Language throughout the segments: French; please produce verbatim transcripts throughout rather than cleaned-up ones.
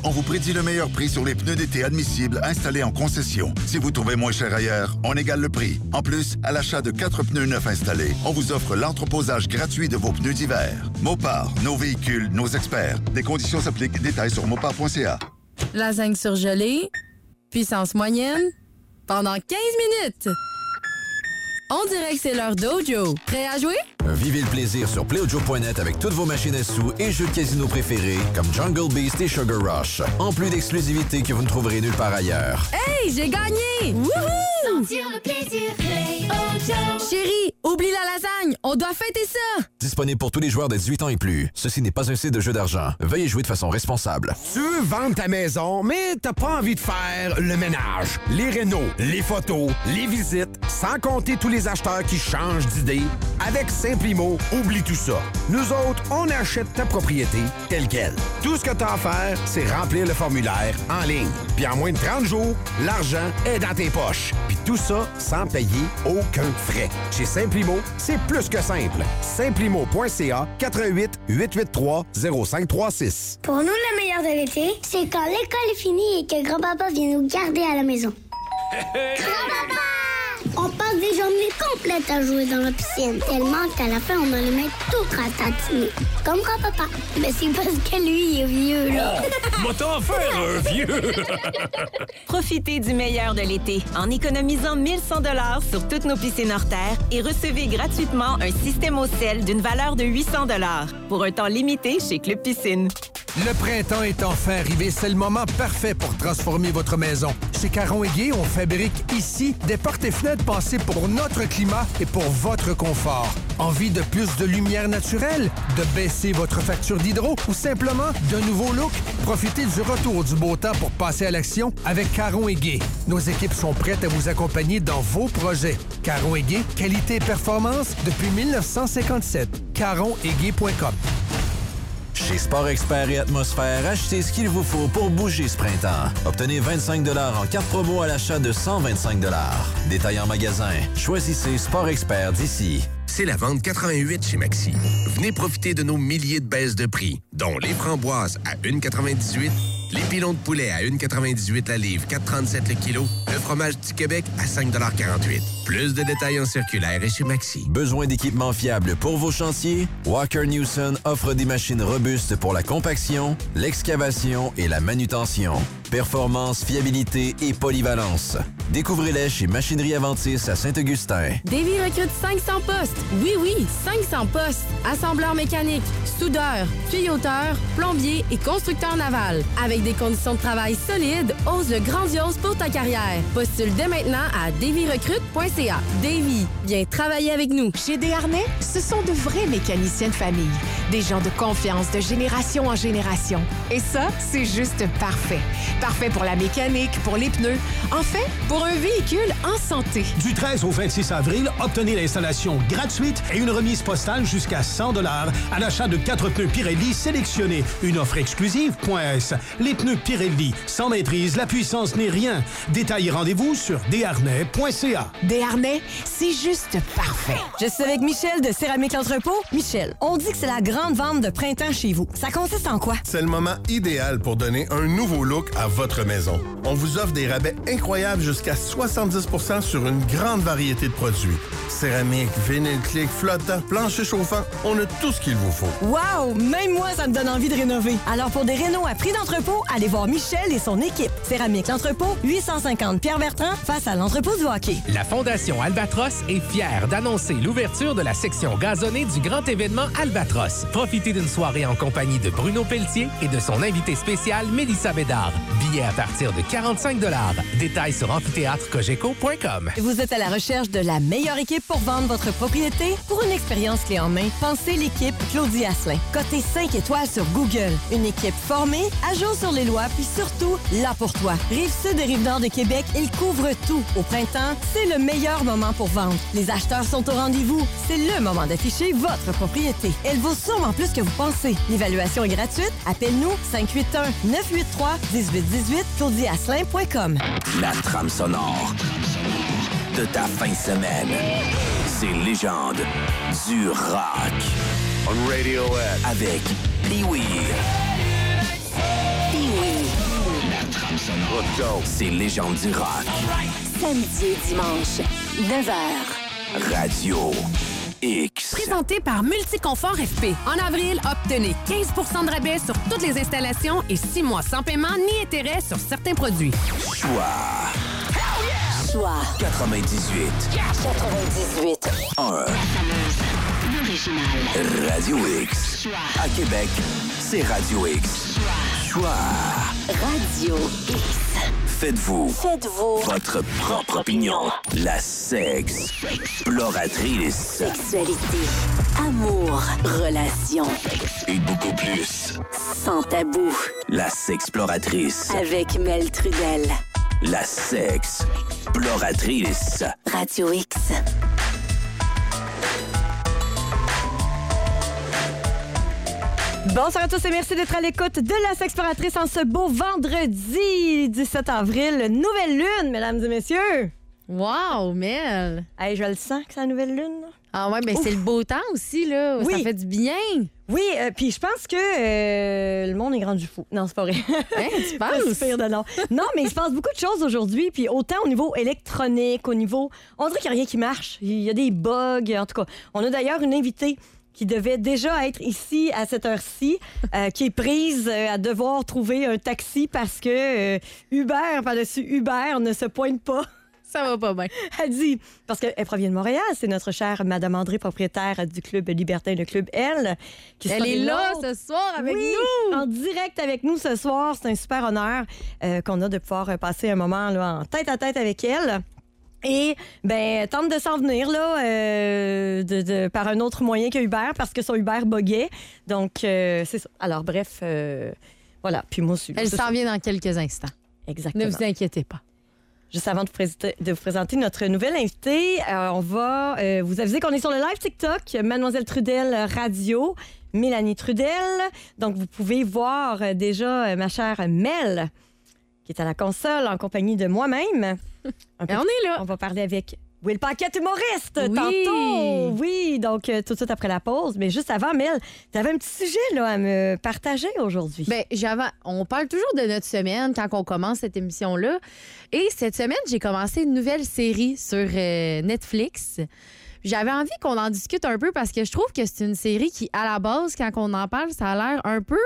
on vous prédit le meilleur prix sur les pneus d'été admissibles installés en concession. Si vous trouvez moins cher ailleurs, on égale le prix. En plus, à l'achat de quatre pneus neufs installés, on vous offre l'entreposage gratuit de vos pneus d'hiver. Mopar, nos véhicules, nos experts. Des conditions s'appliquent. Détails sur mopar point c a. Lasagne surgelée, puissance moyenne, pendant quinze minutes. On dirait que c'est l'heure d'Ojo. Prêt à jouer? Vivez le plaisir sur play ojo point net avec toutes vos machines à sous et jeux de casino préférés comme Jungle Beast et Sugar Rush. En plus d'exclusivités que vous ne trouverez nulle part ailleurs. Hey, j'ai gagné! Wouhou! Sentir le plaisir, Play Ojo. Chérie, oublie la lasagne, on doit fêter ça! Disponible pour tous les joueurs de dix-huit ans et plus. Ceci n'est pas un site de jeu d'argent. Veuillez jouer de façon responsable. Tu veux vendre ta maison, mais t'as pas envie de faire le ménage, les rénaux, les photos, les visites, sans compter tous les acheteurs qui changent d'idée. Avec Simplimo, oublie tout ça. Nous autres, on achète ta propriété telle quelle. Tout ce que t'as à faire, c'est remplir le formulaire en ligne. Puis en moins de trente jours, l'argent est dans tes poches. Puis tout ça sans payer aucun frais. Chez Simplimo, c'est plus que simple. Simplimo point c a quatre un huit, huit huit trois, zéro cinq trois six. Pour nous, le meilleur de l'été, c'est quand l'école est finie et que grand-papa vient nous garder à la maison. Grand-papa! On passe des journées complètes à jouer dans la piscine, tellement qu'à la fin, on a les mains tout ratatinées. Comme grand-papa. Mais c'est parce que lui, il est vieux, là. Va t'en faire un vieux! Profitez du meilleur de l'été en économisant mille cent dollars sur toutes nos piscines hors terre et recevez gratuitement un système au sel d'une valeur de huit cents dollars pour un temps limité chez Club Piscine. Le printemps est enfin arrivé, c'est le moment parfait pour transformer votre maison. Chez Caron et Guy, on fabrique ici des portes et fenêtres pensées pour notre climat et pour votre confort. Envie de plus de lumière naturelle, de baisser votre facture d'hydro ou simplement d'un nouveau look? Profitez du retour du beau temps pour passer à l'action avec Caron et Guy. Nos équipes sont prêtes à vous accompagner dans vos projets. Caron et Guy, qualité et performance depuis mille neuf cent cinquante-sept. caron et guy point com. Chez Sport Expert et Atmosphère, achetez ce qu'il vous faut pour bouger ce printemps. Obtenez vingt-cinq dollars en carte promo à l'achat de cent vingt-cinq dollars. Détail en magasin. Choisissez Sport Expert d'ici. C'est la vente quatre-vingt-huit chez Maxi. Venez profiter de nos milliers de baisses de prix, dont les framboises à un virgule quatre-vingt-dix-huit, les pilons de poulet à un virgule quatre-vingt-dix-huit la livre, quatre virgule trente-sept le kilo, le fromage du Québec à cinq virgule quarante-huit. Plus de détails en circulaire et chez Maxi. Besoin d'équipements fiables pour vos chantiers? Walker Newson offre des machines robustes pour la compaction, l'excavation et la manutention. Performance, fiabilité et polyvalence. Découvrez-les chez Machinerie Aventis à Saint-Augustin. Davy recrute cinq cents postes. Oui, oui, cinq cents postes. Assembleur mécanique, soudeur, tuyauteur, plombier et constructeur naval. Avec des conditions de travail solides, ose le grandiose pour ta carrière. Postule dès maintenant à davy recrute point c a. Davy, viens travailler avec nous. Chez Desharnais, ce sont de vrais mécaniciens de famille. Des gens de confiance de génération en génération. Et ça, c'est juste parfait. Parfait pour la mécanique, pour les pneus. En fait, pour un véhicule en santé. Du treize au vingt-six avril, obtenez l'installation gratuite et une remise postale jusqu'à cent dollars à l'achat de quatre pneus Pirelli sélectionnés. Une offre exclusive, point S. Les pneus Pirelli, sans maîtrise, la puissance n'est rien. Détails et rendez-vous sur desharnais point c a. Desharnais, c'est juste parfait. Je suis avec Michel de Céramique L'Entrepôt. Michel, on dit que c'est la grande vente de printemps chez vous. Ça consiste en quoi? C'est le moment idéal pour donner un nouveau look à votre maison. On vous offre des rabais incroyables jusqu'à soixante-dix pour cent sur une grande variété de produits. Céramique, vinyle clic, flottant, plancher chauffant, on a tout ce qu'il vous faut. Wow! Même moi, ça me donne envie de rénover. Alors pour des rénos à prix d'entrepôt, allez voir Michel et son équipe. Céramique L'Entrepôt, huit cent cinquante Pierre-Bertrand, face à l'entrepôt du hockey. La Fondation Albatros est fière d'annoncer l'ouverture de la section gazonnée du grand événement Albatros. Profitez d'une soirée en compagnie de Bruno Pelletier et de son invité spécial Mélissa Bédard. Billets à partir de quarante-cinq dollars. Détails sur amphithéâtre cogeco point com. Vous êtes à la recherche de la meilleure équipe pour vendre votre propriété? Pour une expérience clé en main, pensez l'équipe Claudie Asselin. Cotée cinq étoiles sur Google. Une équipe formée, à jour sur les lois, puis surtout, là pour toi. Rive-sud et Rive-Nord de Québec, ils couvrent tout. Au printemps, c'est le meilleur moment pour vendre. Les acheteurs sont au rendez-vous. C'est le moment d'afficher votre propriété. Elle vaut sûrement plus que vous pensez. L'évaluation est gratuite. Appelle-nous cinq huit un, neuf huit trois, un huit un huit, claudie asselin point com. La trame sonore de ta fin de semaine. C'est légende du rock. On Radiohead. Avec Pee-Wee. Pee-Wee. C'est Légende du rock. Samedi et dimanche, neuf heures. Radio X. Présenté par Multiconfort F P. En avril, obtenez quinze pour cent de rabais sur toutes les installations et six mois sans paiement ni intérêt sur certains produits. Choix. Choix. quatre-vingt-dix-huit. quatre-vingt-dix-huit. un. L'original. Radio X. À Québec, c'est Radio X. Choix. Radio X. Faites-vous. Faites-vous. Votre propre opinion. La sexe. Exploratrice. Sexualité. Amour. Relations. Et beaucoup plus. Sans tabou. La sexploratrice. Avec Mel Trudel. La sexploratrice. Radio X. Bonsoir à tous et merci d'être à l'écoute de la Sexploratrice en ce beau vendredi dix-sept avril. Nouvelle lune, mesdames et messieurs. Wow, Mel! Hey, je le sens que c'est la nouvelle lune. Là. Ah ouais, mais c'est le beau temps aussi, là. Oui. Ça fait du bien. Oui, euh, puis je pense que euh, le monde est rendu fou. Non, c'est pas vrai. Hein, tu penses? Pas si pire de non. Non, mais il se passe beaucoup de choses aujourd'hui, puis autant au niveau électronique, au niveau... On dirait qu'il n'y a rien qui marche. Il y a des bugs, en tout cas. On a d'ailleurs une invitée qui devait déjà être ici à cette heure-ci, euh, qui est prise euh, à devoir trouver un taxi parce que euh, Uber, par-dessus Uber, ne se pointe pas. Ça va pas bien. Elle dit, parce qu'elle provient de Montréal, c'est notre chère Madame André, propriétaire du club libertin, le club L. Qui Elle est là ce soir avec oui, nous. En direct avec nous ce soir. C'est un super honneur euh, qu'on a de pouvoir passer un moment là, en tête à tête avec elle. Et, ben, tente de s'en venir, là, euh, de, de, par un autre moyen que Uber, parce que son Uber buguait. Donc, euh, c'est ça. Alors, bref, euh, voilà. Puis moi aussi. Elle s'en vient dans quelques instants. Exactement. Ne vous inquiétez pas. Juste avant de, présenter, de vous présenter notre nouvelle invitée, euh, on va euh, vous aviser qu'on est sur le live TikTok, Mademoiselle Trudel Radio, Mélanie Trudel. Donc, vous pouvez voir euh, déjà euh, ma chère Mel, qui est à la console en compagnie de moi-même. On est là. On va parler avec Will Paquette, humoriste, oui. tantôt. Oui, donc euh, tout de suite après la pause. Mais juste avant, Mel, tu avais un petit sujet là, à me partager aujourd'hui. Bien, j'avais... on parle toujours de notre semaine quand on commence cette émission-là. Et cette semaine, j'ai commencé une nouvelle série sur euh, Netflix. J'avais envie qu'on en discute un peu parce que je trouve que c'est une série qui, à la base, quand on en parle, ça a l'air un peu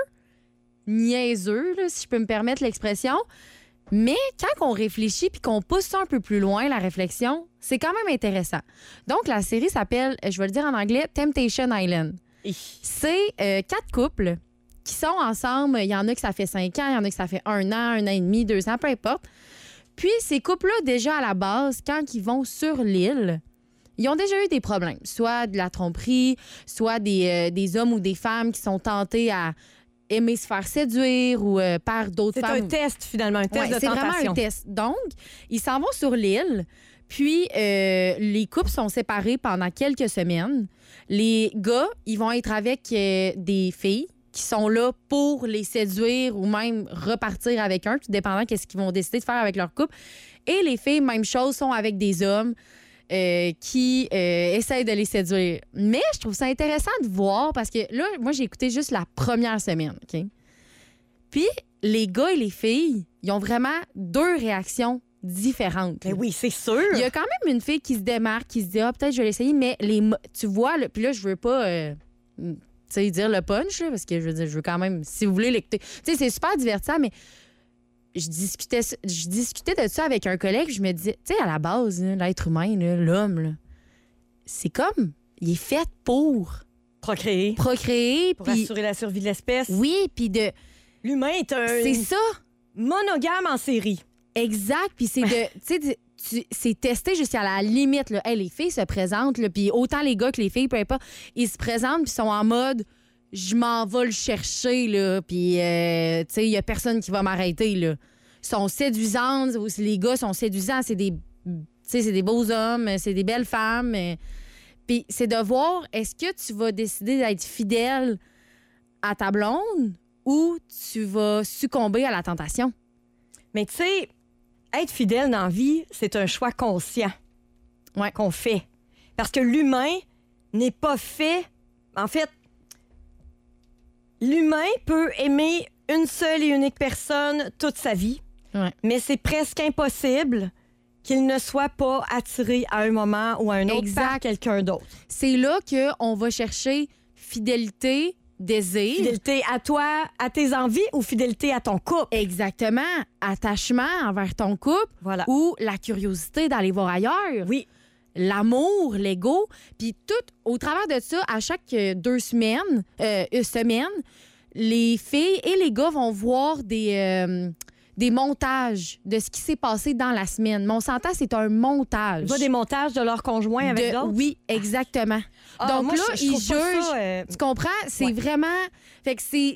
niaiseux, là, si je peux me permettre l'expression. Mais quand on réfléchit puis qu'on pousse ça un peu plus loin, la réflexion, c'est quand même intéressant. Donc, la série s'appelle, je vais le dire en anglais, Temptation Island. C'est euh, quatre couples qui sont ensemble. Il y en a que ça fait cinq ans, il y en a que ça fait un an, un an et demi, deux ans, peu importe. Puis, ces couples-là, déjà à la base, quand ils vont sur l'île, ils ont déjà eu des problèmes. Soit de la tromperie, soit des, euh, des hommes ou des femmes qui sont tentés à aimer se faire séduire ou euh, par d'autres femmes. C'est un test, finalement, un test ouais, de c'est tentation. C'est vraiment un test. Donc, ils s'en vont sur l'île, puis euh, les couples sont séparés pendant quelques semaines. Les gars, ils vont être avec euh, des filles qui sont là pour les séduire ou même repartir avec un, tout dépendant de ce qu'ils vont décider de faire avec leur couple. Et les filles, même chose, sont avec des hommes Euh, qui euh, essayent de les séduire. Mais je trouve ça intéressant de voir parce que là, moi, j'ai écouté juste la première semaine, OK? Puis, les gars et les filles, ils ont vraiment deux réactions différentes. Mais oui, c'est sûr. Il y a quand même une fille qui se démarque, qui se dit « Ah, peut-être je vais l'essayer », mais les, tu vois, là, puis là, je veux pas... Euh, tu sais, dire le punch, là, parce que je veux dire, je veux quand même, si vous voulez l'écouter. Tu sais, c'est super divertissant, mais je discutais, je discutais de ça avec un collègue. Je me disais, tu sais, à la base, là, l'être humain, là, l'homme, là, c'est comme, il est fait pour procréer. Procréer. Pour pis, assurer la survie de l'espèce. Oui, puis de... L'humain est un... C'est ça. Monogame en série. Exact. Puis c'est de... Tu sais, c'est testé jusqu'à la limite. Là. Hey, les filles se présentent, puis autant les gars que les filles, peu importe, ils se présentent puis sont en mode... Je m'en vais le chercher, là, puis, euh, tu sais, il y a personne qui va m'arrêter, là. Ils sont séduisantes, les gars sont séduisants, c'est des, tu sais, c'est des beaux hommes, c'est des belles femmes. Puis c'est de voir, est-ce que tu vas décider d'être fidèle à ta blonde ou tu vas succomber à la tentation? Mais tu sais, être fidèle dans la vie, c'est un choix conscient ouais. qu'on fait. Parce que l'humain n'est pas fait... En fait, l'humain peut aimer une seule et unique personne toute sa vie. Ouais. mais c'est presque impossible qu'il ne soit pas attiré à un moment ou à un autre Exact. par quelqu'un d'autre. C'est là qu'on va chercher fidélité, désir. Fidélité à toi, à tes envies ou fidélité à ton couple. Exactement. Attachement envers ton couple voilà. ou la curiosité d'aller voir ailleurs. Oui. L'amour, l'ego. Puis tout, au travers de ça, à chaque deux semaines, euh, une semaine, les filles et les gars vont voir des... Euh, des montages de ce qui s'est passé dans la semaine. Mais on s'entend, c'est un montage. Tu vois des montages de leurs conjoints avec De- d'autres? Oui, exactement. Ah, Donc moi, là, je- je ils trouve pas jugent. ça, euh, Tu comprends? C'est ouais. vraiment... Fait que c'est...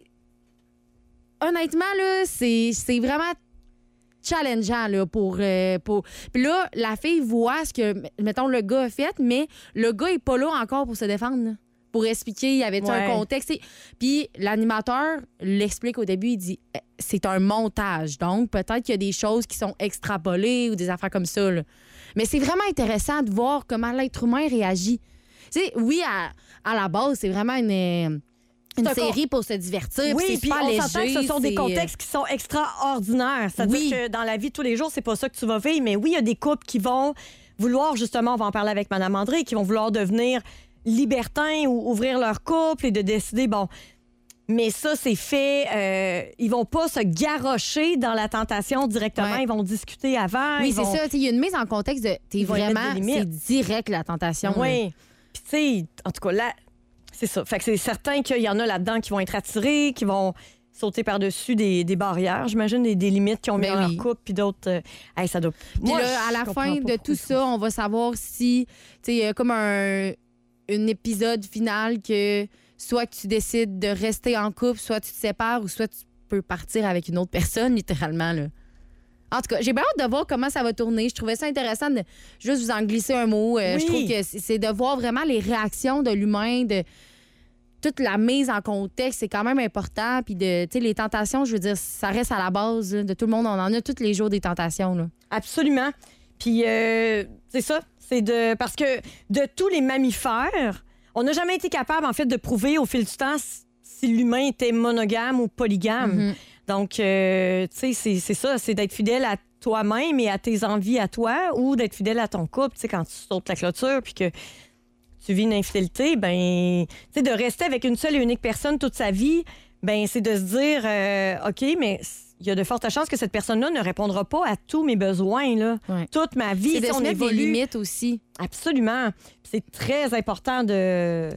Honnêtement, là, c'est c'est vraiment challengeant, là, pour... euh, pour... Puis là, la fille voit ce que, mettons, le gars a fait, mais le gars est pas là encore pour se défendre, là, pour expliquer, il y avait Ouais. un contexte. Et- Puis l'animateur l'explique au début, il dit eh, c'est un montage, donc peut-être qu'il y a des choses qui sont extrapolées ou des affaires comme ça, là. Mais c'est vraiment intéressant de voir comment l'être humain réagit. Tu sais, oui, à, à la base, c'est vraiment une, une C'est un série con- pour se divertir. Oui, puis c'est puis super on léger. s'entend que ce sont des c'est, contextes qui sont extraordinaires. C'est-à-dire Oui. que dans la vie de tous les jours, c'est pas ça que tu vas vivre. Mais oui, il y a des couples qui vont vouloir, justement, on va en parler avec Mme André, qui vont vouloir devenir libertins ou ouvrir leur couple et de décider, bon, mais ça, c'est fait. Euh, ils vont pas se garrocher dans la tentation directement. Ouais. Ils vont discuter avant. Oui, ils c'est vont... ça. Tu sais, il y a une mise en contexte de. T'es Ils vont y mettre vraiment. des limites. C'est direct la tentation. là. Oui. Puis, tu sais, en tout cas, là, c'est ça. Fait que c'est certain qu'il y en a là-dedans qui vont être attirés, qui vont sauter par-dessus des, des barrières, j'imagine, des, des limites qu'ils ont mis Ben dans oui. leur couple, puis d'autres. euh, hey, ça doit. Puis Moi, là, je à la comprends fin pas de pourquoi tout ils font ça, on va savoir si, tu sais, il y a comme un, un épisode final que soit que tu décides de rester en couple, soit tu te sépares, ou soit tu peux partir avec une autre personne, littéralement, là. En tout cas, j'ai bien hâte de voir comment ça va tourner. Je trouvais ça intéressant de juste vous en glisser un mot. Euh, Oui. Je trouve que c'est c'est de voir vraiment les réactions de l'humain, de toute la mise en contexte, c'est quand même important. Puis de, tu sais, les tentations, je veux dire, ça reste à la base là, de tout le monde. On en a tous les jours des tentations, là. Absolument. Puis, euh, c'est ça. C'est de. Parce que de tous les mammifères, on n'a jamais été capable, en fait, de prouver au fil du temps si- si l'humain était monogame ou polygame. Mhm. Donc, euh, tu sais, c'est- c'est ça. C'est d'être fidèle à toi-même et à tes envies à toi ou d'être fidèle à ton couple. Tu sais, quand tu sautes la clôture puis que tu vis une infidélité, ben, tu sais, de rester avec une seule et unique personne toute sa vie, ben, c'est de se dire, euh, OK, mais il y a de fortes chances que cette personne-là ne répondra pas à tous mes besoins, là. Ouais. Toute ma vie, C'est de si se on mettre des évolue. limites aussi. Absolument. Puis c'est très important de,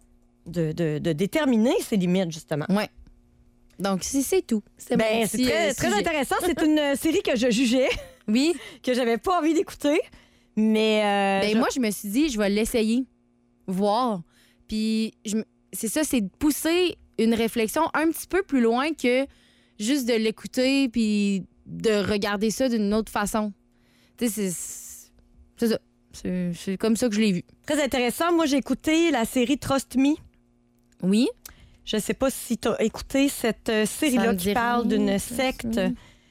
de, de, de déterminer ces limites, justement. Ouais. Donc, si c'est tout. C'est Ben, mon c'est petit, très, euh, très sujet. intéressant. C'est une euh, série que je jugeais, Oui. que j'avais pas envie d'écouter. Mais. euh, Ben, je- moi, je me suis dit, je vais l'essayer, voir. Puis, je me- c'est ça, c'est de pousser une réflexion un petit peu plus loin que juste de l'écouter puis de regarder ça d'une autre façon. Tu sais, c'est c'est ça. C'est c'est comme ça que je l'ai vu. Très intéressant. Moi, j'ai écouté la série Trust Me. Oui. Je sais pas si tu as écouté cette euh, Ça série-là me qui dit parle rien, d'une ça, secte. ça.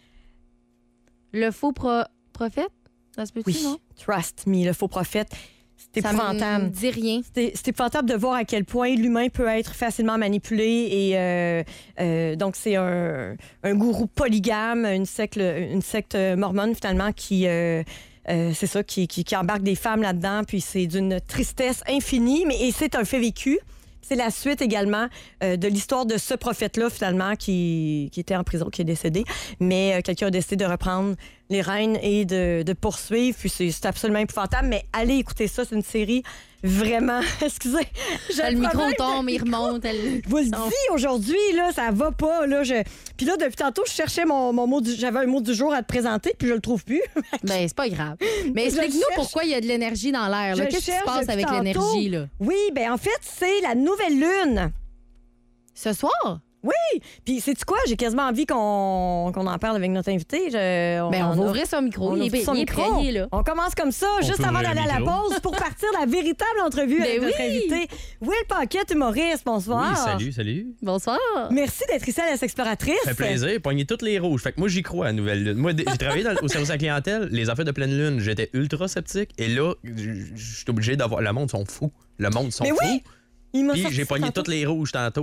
Le faux pro- prophète? Ça se peut-tu, Oui, non? Trust Me, le faux prophète. C'est Ça me épouvantable. dit rien. C'est c'est épouvantable de voir à quel point l'humain peut être facilement manipulé. Et euh, euh, donc, c'est un, un gourou polygame, une secte, une secte mormone, finalement, qui. euh, euh, c'est ça, qui, qui, qui embarque des femmes là-dedans, puis c'est d'une tristesse infinie, mais et c'est un fait vécu. C'est la suite également euh, de l'histoire de ce prophète-là, finalement, qui, qui était en prison, qui est décédé. Mais euh, quelqu'un a décidé de reprendre les rênes et de, de poursuivre. Puis c'est c'est absolument épouvantable. Mais allez écouter ça, c'est une série vraiment... Excusez. j'ai Le micro problème de tombe, il remonte. Elle... Je vous le dis, aujourd'hui, là, ça va pas. Là, je... Puis là, depuis tantôt, je cherchais mon, mon mot du... J'avais un mot du jour à te présenter, puis je le trouve plus. Ben, c'est pas grave. Mais Je explique-nous cherche. pourquoi il y a de l'énergie dans l'air. là. Je Qu'est-ce qui se cherche passe depuis avec tantôt. l'énergie, là? Oui, ben en fait, c'est la nouvelle lune. Ce soir? Oui! Puis, sais-tu quoi? J'ai quasiment envie qu'on qu'on en parle avec notre invité. Je- Ben, on en va a- ouvrir son micro. on Il est, ouvre son il est micro. prêt, il est là. On commence comme ça, On juste peut avant ouvrir d'aller le à la micro. pause pour partir la véritable entrevue avec Ben notre oui. invité. Will Paquette, humoriste, bonsoir. Oui, salut, salut. Bonsoir. Merci d'être ici à la Exploratrice. Ça fait plaisir. Pognez toutes les rouges. Fait que moi, j'y crois à la nouvelle lune. Moi, d- j'ai travaillé dans- au service à la clientèle. Les affaires de pleine lune, j'étais ultra sceptique. Et là, je je suis obligé d'avoir. Le monde sont fous. Le monde sont Mais fous. oui! Il m'a Puis sorti j'ai ça pogné tantôt. toutes les rouges tantôt. Toutes.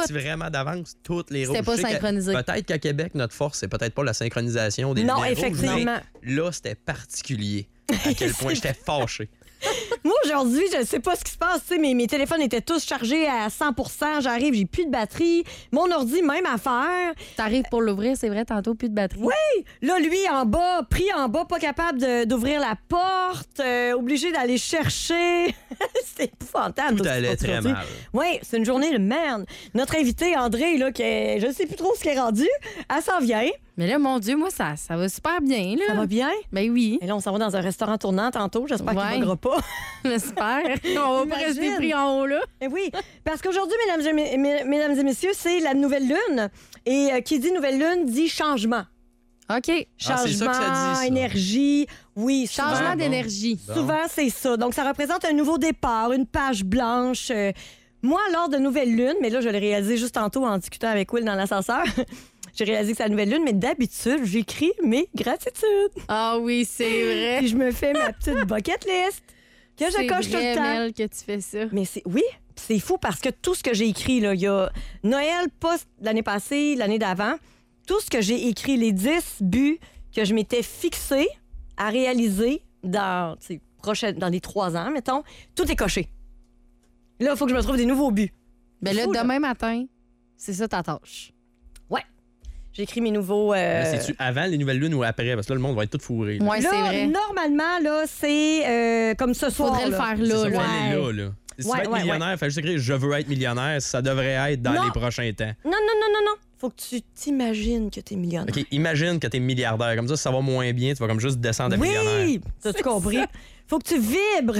parti vraiment d'avance, toutes les rouges. C'était pas Je sais que synchronisé. Peut-être qu'à Québec, notre force, c'est peut-être pas la synchronisation des Non, lumières effectivement. rouges, mais là, c'était particulier. À quel point j'étais fâché. Moi, aujourd'hui, je ne sais pas ce qui se passe. Tu sais, mes, mes téléphones étaient tous chargés à cent pour cent. J'arrive, j'ai plus de batterie. Mon ordi, même affaire. T'arrives pour l'ouvrir, c'est vrai, tantôt, plus de batterie. Oui! Là, lui, en bas, pris en bas, pas capable de- d'ouvrir la porte, euh, obligé d'aller chercher. C'est épouvantable. Tout ce qui se allait passe très aujourd'hui. mal. Oui, c'est une journée de merde. Notre invité, André, là, qui est- je ne sais plus trop ce qu'elle est rendu, elle s'en vient. Mais là, mon Dieu, moi, ça, ça va super bien. Là. Ça va bien? Ben oui. Et là, on s'en va dans un restaurant tournant tantôt. J'espère Ouais. qu'il ne buggera pas. J'espère. On va pas Imagine. rester pris en haut, là. Eh oui, parce qu'aujourd'hui, mesdames et, mé- mé- mesdames et messieurs, c'est la nouvelle lune. Et euh, qui dit nouvelle lune dit changement. OK. Ah, Changement, c'est ça que ça dit, ça. énergie. Oui, Changement souvent, d'énergie. Bon. souvent c'est ça. Donc, ça représente un nouveau départ, une page blanche. Euh, moi, lors de nouvelle lune, mais là, je l'ai réalisé juste tantôt en discutant avec Will dans l'ascenseur. J'ai réalisé que c'est la nouvelle lune, mais d'habitude, j'écris mes gratitudes. Ah oui, c'est vrai. Puis je me fais ma petite bucket list que je C'est coche tout vrai, le temps. Mel, que tu fais ça. Mais c'est oui, c'est fou parce que tout ce que j'ai écrit, là, il y a Noël, pas l'année passée, l'année d'avant, tout ce que j'ai écrit, les dix buts que je m'étais fixé à réaliser dans, tu sais, prochaine, dans les trois ans, mettons, tout est coché. Là, il faut que je me trouve des nouveaux buts. Ben là, Fou, là. demain matin, c'est ça ta tâche. Ouais. J'ai écrit mes nouveaux. euh, Mais C'est-tu avant les nouvelles lunes ou après? Parce que là, le monde va être tout fourré. là. Ouais, là, c'est vrai. normalement, là, c'est euh, comme ce soir. Faudrait le là. faire C'est là, ça, là. faut aller Ouais. là, là. Si Ouais, tu veux être ouais, millionnaire, fais juste écrire « Je veux être millionnaire ». Ça devrait être dans Non. les prochains temps. Non, non, non, non, non. Faut que tu t'imagines que t'es millionnaire. OK, imagine que t'es milliardaire. Comme ça, ça va moins bien. Tu vas comme juste descendre à millionnaire. Oui! T'as-tu compris? Faut que tu vibres.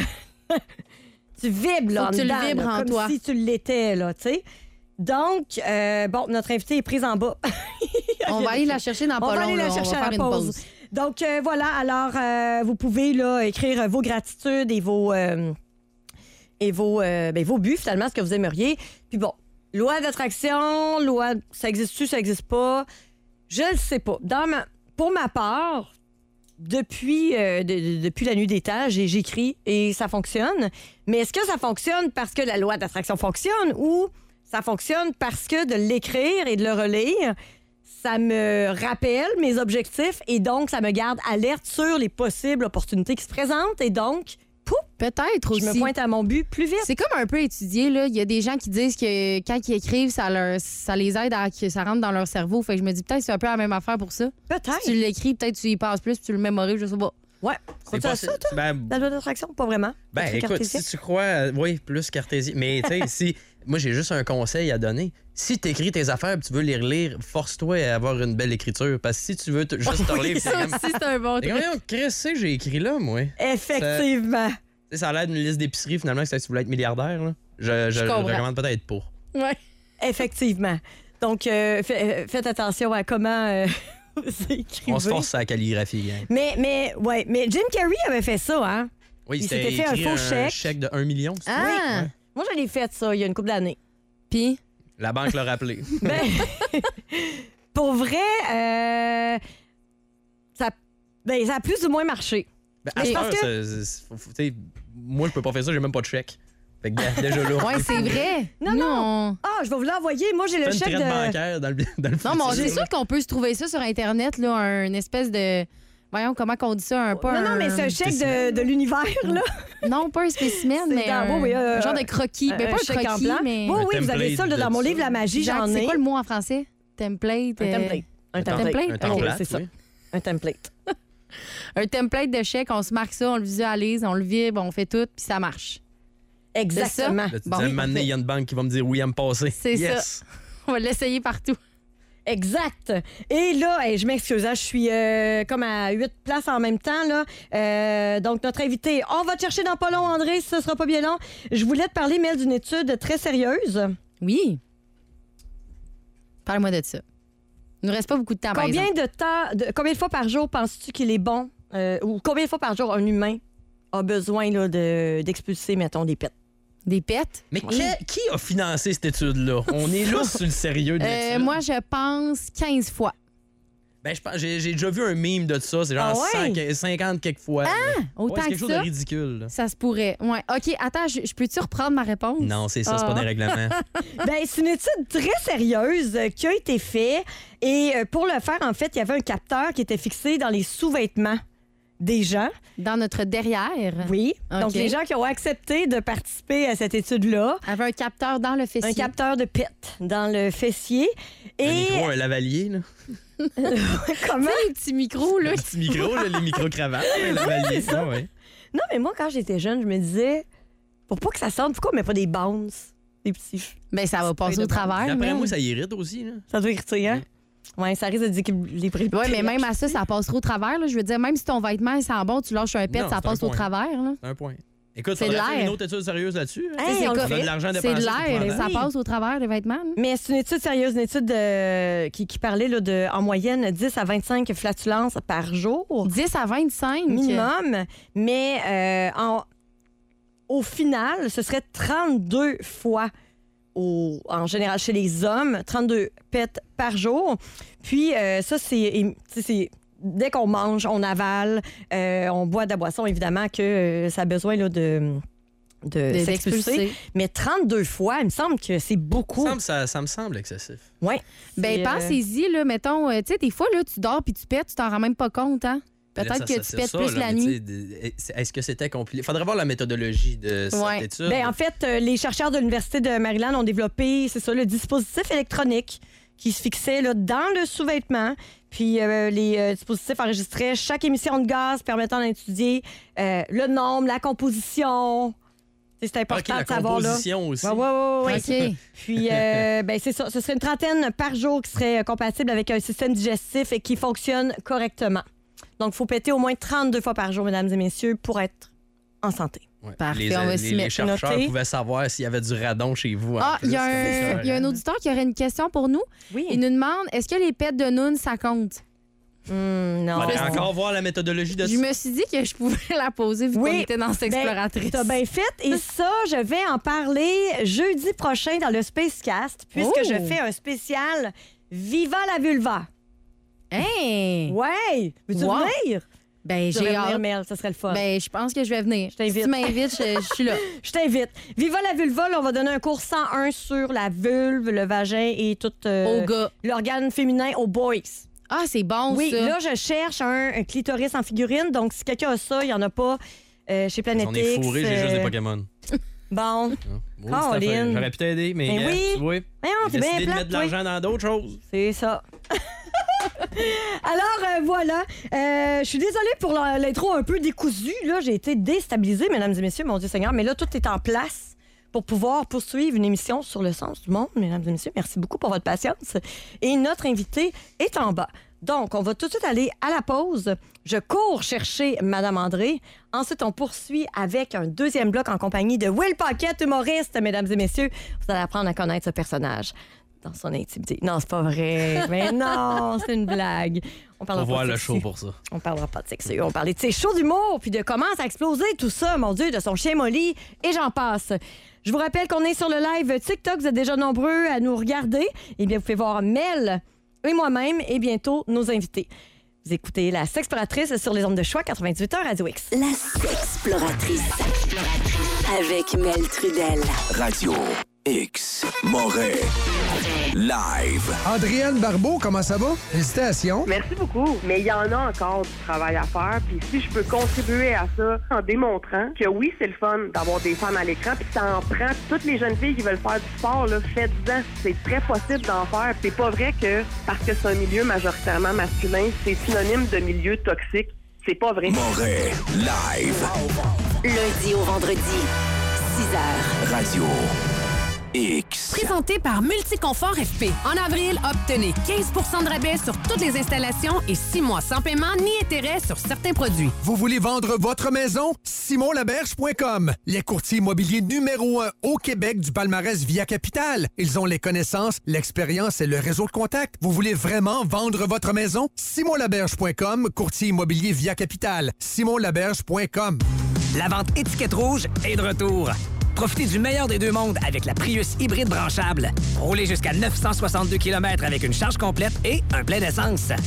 tu vibres, là, Faut que en tu le dedans, vibres là, en comme toi. si tu l'étais, là, tu sais. Donc, euh, bon, notre invitée est prise en bas. On va aller la chercher dans On pas va long. aller la là. On va chercher à faire la une pause. pause. Donc, euh, voilà. Alors, euh, vous pouvez, là, écrire vos gratitudes et vos... euh, et vos, euh, ben, vos buts, finalement, ce que vous aimeriez. Puis bon, loi d'attraction, loi... Ça existe-tu, ça existe pas? Je le sais pas. Dans ma, pour ma part, depuis, euh, de- de- depuis la nuit des temps, j'ai- j'écris et ça fonctionne. Mais est-ce que ça fonctionne parce que la loi d'attraction fonctionne ou ça fonctionne parce que de l'écrire et de le relire, ça me rappelle mes objectifs et donc ça me garde alerte sur les possibles opportunités qui se présentent et donc, pouf, Peut-être je aussi. me pointe à mon but plus vite. C'est comme un peu étudié, là. Il y a des gens qui disent que quand ils écrivent, ça, leur, ça les aide à que ça rentre dans leur cerveau. Fait que je me dis, peut-être que c'est un peu la même affaire pour ça. Peut-être. Si tu l'écris, peut-être que tu y passes plus, puis tu le mémorises, je sais pas. Ouais. C'est Crois-tu pas à ça, toi? ben, La loi d'attraction? Pas vraiment. ben Pas-tu écoute, cartésien? si tu crois, euh, oui, plus cartésien. Mais tu sais, si moi j'ai juste un conseil à donner. Si tu écris tes affaires, et tu veux les relire, force-toi à avoir une belle écriture. Parce que si tu veux te- juste te relire, Ça aussi, c'est un bon T'es truc. comme, qu'est-ce que j'ai écrit là, moi? Effectivement. Ça, tu sais, ça a l'air d'une liste d'épicerie, finalement, que si tu voulais être milliardaire. Là. Je, je, Je je comprends. recommande peut-être pas. Ouais. Effectivement. Donc, euh, fait- faites attention à comment euh, vous écrivez. On se force à la calligraphie, gang. Mais, mais, ouais, mais Jim Carrey avait fait ça, hein? Oui, Il c'était s'était fait un écrit faux chèque. de un million. c'est ça? Ah! Ouais. Moi, je l'ai fait, ça, il y a une couple d'années. Puis, La banque l'a rappelé. Ben, pour vrai, euh, ça, ben, ça a plus ou moins marché. Ben, à Mais cette parce heure, que- c'est- c'est- faut- faut- tu sais, moi, je peux pas faire ça, j'ai même pas de chèque. Fait que, gars, déjà là. ouais, c'est vrai. Non, non. Ah, je vais vous l'envoyer. Moi, j'ai le Fais une chèque traite de... bancaire dans le, dans le Non, mais on- futur. c'est sûr qu'on peut se trouver ça sur Internet, là, un- une espèce de. Voyons, comment qu'on dit ça? Un, pas Non, non, un- mais c'est un chèque de, de l'univers, là. Non, pas un spécimen, C'est mais dans- un, oui, oui, euh, un genre de croquis. un- Mais un pas un chèque en croquis, blanc. mais. Oui, Un oui, vous avez ça là, template dans mon de livre La magie, Jacques, j'en ai. c'est quoi le mot en français? Template. Un euh, template. Un Un template. template? Un Ok, template, c'est ça. oui. Un template. Un template de chèque, on se marque ça, on le visualise, on le vibre, on fait tout, puis ça marche. Exactement. Là, tu Bon, dis, à un oui, moment donné, il y a une banque qui va me dire oui à me passer. C'est yes. ça. On va l'essayer partout. Exact. Et là, hey, je m'excuse, hein, je suis euh, comme à huit places en même temps. Là. Euh, donc, notre invité, on va te chercher dans pas long, André, si ce sera pas bien long. Je voulais te parler, Mel, d'une étude très sérieuse. Oui. Parle-moi de ça. Il nous reste pas beaucoup de temps, par Combien exemple. de temps, de, combien de fois par jour penses-tu qu'il est bon, euh, ou combien de fois par jour un humain a besoin là, de, d'expulser, mettons, des pets? Des pets? Mais qui, qui a financé cette étude-là? On est là sur le sérieux de Euh, l'étude. moi, je pense quinze fois. Ben, je pense, j'ai, j'ai déjà vu un meme de ça. C'est genre Ah ouais? cent, cinquante quelques fois. Ah! Autant ouais, c'est quelque que chose ça? de ridicule. Là. Ça se pourrait. Ouais. OK, attends, je, je peux-tu reprendre ma réponse? Non, c'est ça, c'est Ah. pas des règlements. Ben, c'est une étude très sérieuse euh, qui a été faite. Et euh, pour le faire, en fait, il y avait un capteur qui était fixé dans les sous-vêtements des gens. Dans notre derrière? Oui. OK. Donc, les gens qui ont accepté de participer à cette étude-là. Avait un capteur dans le fessier. Un capteur de pète dans le fessier. Un Et. micro, un lavalier, là. Comment? Tu sais, les petits micros, là. Les petits micros, là, les micro-cravates, un lavalier. c'est ça. Ah, ouais. Non, mais moi, quand j'étais jeune, je me disais, pour pas que ça sente, pourquoi on met pas des bounce? Des petits. Ben, ça va passer au travers. D'après mais- moi, ça irrite aussi. Là. Ça doit irriter, hein? Oui, ça risque de déséquilibrer. Oui, mais même à ça, ça passerait au travers. Là. Je veux dire, même si ton vêtement il sent bon, tu lâches un pet, Non, ça c'est passe un au point. travers. Là. C'est un point. Écoute, C'est faudrait de faire l'air. une autre étude sérieuse là-dessus. hein. Hey, C'est on comme- le On a fait. de l'argent à C'est dépenser. de c'est l'air, épouvantable. ça Oui. passe au travers des vêtements. là. Mais c'est une étude sérieuse, une étude de- qui, qui parlait là, de, en moyenne, dix à vingt-cinq flatulences par jour. dix à vingt-cinq. Minimum. Mais euh, en- au final, ce serait trente-deux fois au- en général chez les hommes, trente-deux pets par jour. Puis euh, ça, c'est, et, tu sais, c'est dès qu'on mange, on avale, euh, on boit de la boisson, évidemment que euh, ça a besoin là, de, de De- s'expulser. d'expulser. Mais trente-deux fois, il me semble que c'est beaucoup. Ça me, ça, ça me semble excessif. Oui. Ben, pensez-y, là, mettons, euh, tu sais, des fois, là, tu dors puis tu pètes, tu t'en rends même pas compte, hein? Là, Peut-être ça, que ça, tu c'est pètes ça, plus là, la mais nuit. tu sais, de- Est-ce que c'était compliqué? Faudrait voir la méthodologie de cette Ouais. étude. Ben, en fait, euh, les chercheurs de l'Université de Maryland ont développé, c'est ça, le dispositif électronique qui se fixait là, dans le sous-vêtement. Puis euh, les euh, dispositifs enregistraient chaque émission de gaz permettant d'étudier euh, le nombre, la composition. Tu sais, C'est important Ok, la de savoir. là. composition aussi. Ouais, ouais, ouais, ouais. OK. Puis, euh, ben, c'est ça. Ce serait une trentaine par jour qui serait euh, compatible avec un système digestif et qui fonctionne correctement. Donc, il faut péter au moins trente-deux fois par jour, mesdames et messieurs, pour être en santé. Ouais. Parfait, les, on va les- s'y les mettre. chercheurs Noté. pouvaient savoir s'il y avait du radon chez vous. en Ah, il y, a plus. un- C'est il y a un auditeur qui aurait une question pour nous. Oui. Il nous demande, est-ce que les pets de Noun, ça compte? Hum, non. Faudrait encore voir la méthodologie de Je ça. me suis dit que je pouvais la poser vu Oui. qu'on était dans cette Ben, exploratrice. T'as bien fait. Et ça, je vais en parler jeudi prochain dans le Spacecast, puisque Oh. je fais un spécial Viva la vulva. Hey! Ouais! Veux-tu Wow. venir? Ben, Tu j'ai devrais venir, hâte. Mel, ça serait le fun. Ben, je pense que je vais venir. Je t'invite. Si tu m'invites, je, je suis là. Je t'invite. Viva la vulva, là, on va donner un cours cent un sur la vulve, le vagin et tout euh, Au gars. l'organe féminin aux boys. Ah, c'est bon, Oui, ça. là, je cherche un, un clitoris en figurine. Donc, si quelqu'un a ça, il n'y en a pas euh, chez Planet On est X. fourré, j'ai juste euh, des Pokémon. Bon. Oh, Colin. c'est affaire. J'aurais pu t'aider, mais Ben gars, oui. tu vois, Voyons, j'ai t'es bien décidé de plate, mettre de toi. l'argent dans d'autres choses. C'est ça. Alors, euh, voilà. Euh, je suis désolée pour la- l'intro un peu décousue. Là, j'ai été déstabilisée, mesdames et messieurs, mon Dieu Seigneur. Mais là, tout est en place pour pouvoir poursuivre une émission sur le sens du monde, mesdames et messieurs. Merci beaucoup pour votre patience. Et notre invité est en bas. Donc, on va tout de suite aller à la pause. Je cours chercher Madame André. Ensuite, on poursuit avec un deuxième bloc en compagnie de Will Paquette, humoriste, mesdames et messieurs. Vous allez apprendre à connaître ce personnage dans son intimité. Non, c'est pas vrai. Mais non, c'est une blague. On Faut parlera voir pas de le sexu. show pour ça. On parlera pas de sexe. On va parler de ses shows d'humour, puis de comment ça a explosé, tout ça, mon Dieu, de son chien Molly, et j'en passe. Je vous rappelle qu'on est sur le live TikTok. Vous êtes déjà nombreux à nous regarder. Eh bien, vous pouvez voir Mel et moi-même et bientôt nos invités. Vous écoutez La Sexploratrice sur les ondes de choix quatre-vingt-dix-huit heures Radio X. La Sexploratrice. Avec Mel Trudel. Radio X Moret. Live. Adrienne Barbeau, comment ça va? Félicitations. Merci beaucoup. Mais il y en a encore du travail à faire. Puis si je peux contribuer à ça en démontrant que oui, c'est le fun d'avoir des femmes à l'écran, puis ça en prend. Toutes les jeunes filles qui veulent faire du sport, là, faites-en. C'est très possible d'en faire. C'est pas vrai que parce que c'est un milieu majoritairement masculin, c'est synonyme de milieu toxique. C'est pas vrai. Moret. Live. Lundi au vendredi, six heures. Radio X. Présenté par Multiconfort F P. En avril, obtenez quinze pour cent de rabais sur toutes les installations et six mois sans paiement ni intérêt sur certains produits. Vous voulez vendre votre maison? simon laberge point com. Les courtiers immobiliers numéro un au Québec du palmarès Via Capital. Ils ont les connaissances, l'expérience et le réseau de contacts. Vous voulez vraiment vendre votre maison? simon laberge point com, courtier immobilier Via Capital. simon laberge point com. La vente étiquette rouge est de retour. Profitez du meilleur des deux mondes avec la Prius hybride branchable. Roulez jusqu'à neuf cent soixante-deux kilomètres avec une charge complète et un plein d'essence.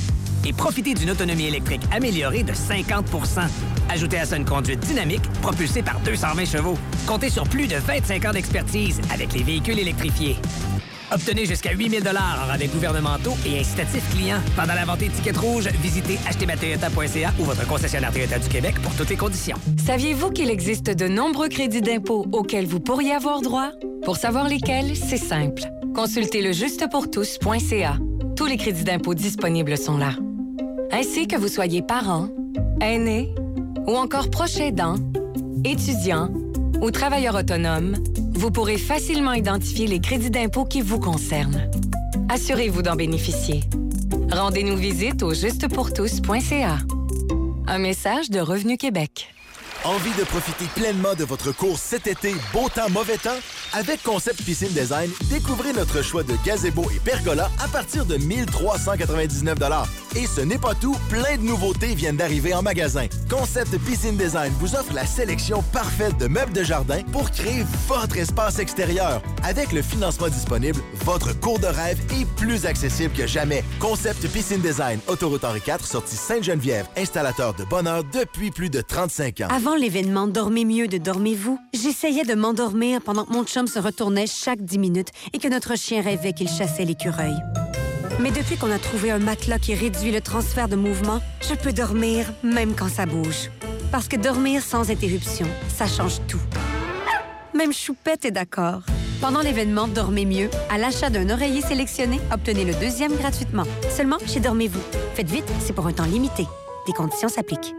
et profitez d'une autonomie électrique améliorée de cinquante pour cent. Ajoutez à ça une conduite dynamique propulsée par deux cent vingt chevaux. Comptez sur plus de vingt-cinq ans d'expertise avec les véhicules électrifiés. Obtenez jusqu'à huit mille dollars en rabais gouvernementaux et incitatifs clients. Pendant la vente étiquette rouge, visitez acheter ma toyota point c a ou votre concessionnaire Toyota du Québec pour toutes les conditions. Saviez-vous qu'il existe de nombreux crédits d'impôt auxquels vous pourriez avoir droit? Pour savoir lesquels, c'est simple. Consultez le juste pour tous point c a. Tous les crédits d'impôt disponibles sont là. Ainsi que vous soyez parent, aîné ou encore proche aidant, étudiant ou travailleur autonome, vous pourrez facilement identifier les crédits d'impôt qui vous concernent. Assurez-vous d'en bénéficier. Rendez-nous visite au juste pour tous point c a. Un message de Revenu Québec. Envie de profiter pleinement de votre course cet été, beau temps, mauvais temps? Avec Concept Piscine Design, découvrez notre choix de gazebo et pergola à partir de mille trois cent quatre-vingt-dix-neuf dollars. Et ce n'est pas tout, plein de nouveautés viennent d'arriver en magasin. Concept Piscine Design vous offre la sélection parfaite de meubles de jardin pour créer votre espace extérieur. Avec le financement disponible, votre cours de rêve est plus accessible que jamais. Concept Piscine Design, autoroute Henri quatre, sortie Sainte-Geneviève, installateur de bonheur depuis plus de trente-cinq ans. Avant l'événement Dormez mieux de Dormez-vous, j'essayais de m'endormir pendant que mon chum se retournait chaque dix minutes et que notre chien rêvait qu'il chassait l'écureuil. Mais depuis qu'on a trouvé un matelas qui réduit le transfert de mouvement, je peux dormir même quand ça bouge. Parce que dormir sans interruption, ça change tout. Même Choupette est d'accord. Pendant l'événement Dormez mieux, à l'achat d'un oreiller sélectionné, obtenez le deuxième gratuitement. Seulement chez Dormez-vous. Faites vite, c'est pour un temps limité. Des conditions s'appliquent.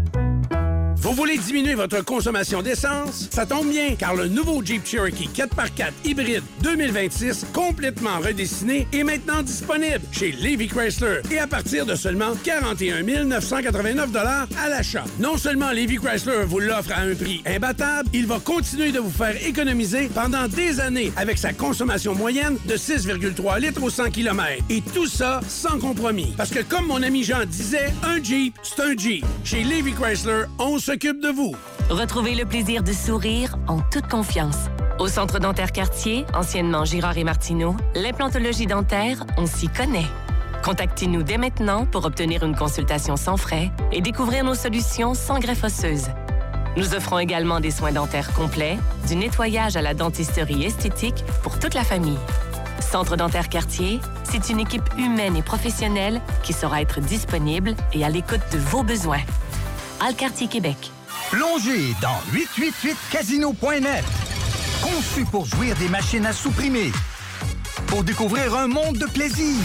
Vous voulez diminuer votre consommation d'essence? Ça tombe bien, car le nouveau Jeep Cherokee quatre par quatre hybride deux mille vingt-six, complètement redessiné, est maintenant disponible chez Lévy Chrysler et à partir de seulement quarante et un mille neuf cent quatre-vingt-neuf dollars à l'achat. Non seulement Lévy Chrysler vous l'offre à un prix imbattable, il va continuer de vous faire économiser pendant des années avec sa consommation moyenne de six virgule trois litres au cent kilomètres. Et tout ça sans compromis. Parce que comme mon ami Jean disait, un Jeep, c'est un Jeep. Chez Lévy Chrysler, on se s'occupe de vous. Retrouvez le plaisir de sourire en toute confiance. Au Centre dentaire Cartier, anciennement Girard et Martineau, l'implantologie dentaire, on s'y connaît. Contactez-nous dès maintenant pour obtenir une consultation sans frais et découvrir nos solutions sans greffe osseuse. Nous offrons également des soins dentaires complets, du nettoyage à la dentisterie esthétique pour toute la famille. Centre dentaire Cartier, c'est une équipe humaine et professionnelle qui saura être disponible et à l'écoute de vos besoins. Alcartier Québec. Plongez dans huit huit huit casino point net. Conçu pour jouir des machines à supprimer. Pour découvrir un monde de plaisir.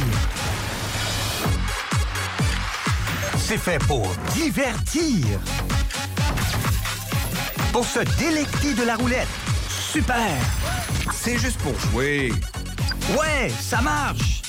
C'est fait pour divertir. Pour se délecter de la roulette. Super! C'est juste pour jouer. Ouais, ça marche!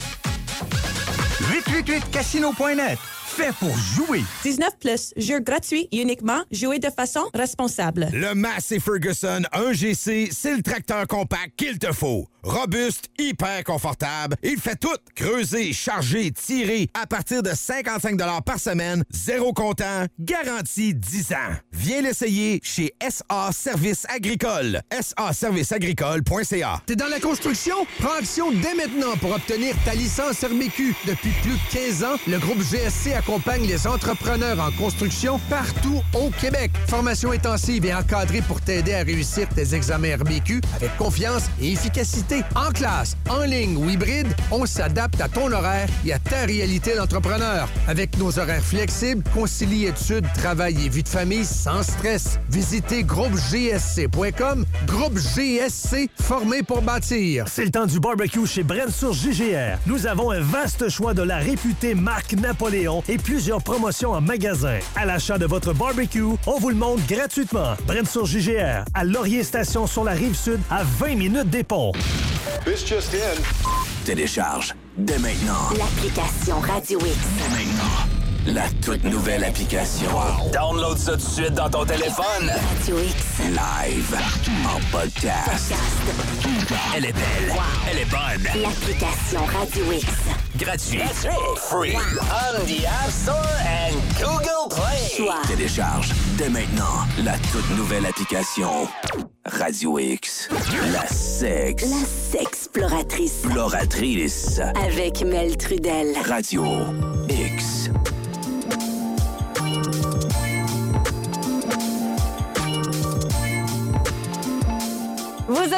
huit huit huit casino point net. Fait pour jouer. dix-neuf plus, jeu gratuit, uniquement, jouer de façon responsable. Le Massey Ferguson un G C, c'est le tracteur compact qu'il te faut. Robuste, hyper confortable, il fait tout. Creuser, charger, tirer, à partir de cinquante-cinq dollars par semaine, zéro comptant, garantie dix ans. Viens l'essayer chez S A Services Agricoles. S A services agricoles point c a. T'es dans la construction? Prends action dès maintenant pour obtenir ta licence R M Q. Depuis plus de quinze ans, le groupe G S C accompagne les entrepreneurs en construction partout au Québec. Formation intensive et encadrée pour t'aider à réussir tes examens R M Q avec confiance et efficacité. En classe, en ligne ou hybride, on s'adapte à ton horaire et à ta réalité d'entrepreneur. Avec nos horaires flexibles, concilie études, travail et vie de famille sans stress. Visitez groupe g s c point com. Groupe G S C, formé pour bâtir. C'est le temps du barbecue chez Brensource J G R. Nous avons un vaste choix de la réputée marque Napoléon et plusieurs promotions en magasin. À l'achat de votre barbecue, on vous le montre gratuitement. Brensource J G R, à Laurier Station sur la Rive-Sud, à vingt minutes des ponts. This just in. Télécharge dès maintenant l'application Radio X. Dès maintenant, la toute nouvelle application. Wow. Download ça tout de suite dans ton téléphone. Radio X. Live. En podcast. podcast. Elle est belle. Wow. Elle est bonne. L'application Radio X. Gratuit. Free. On the App Store and Google Play. Choix. Télécharge dès maintenant la toute nouvelle application Radio X. La sexe. La sexploratrice. Exploratrice. Avec Mel Trudel. Radio X.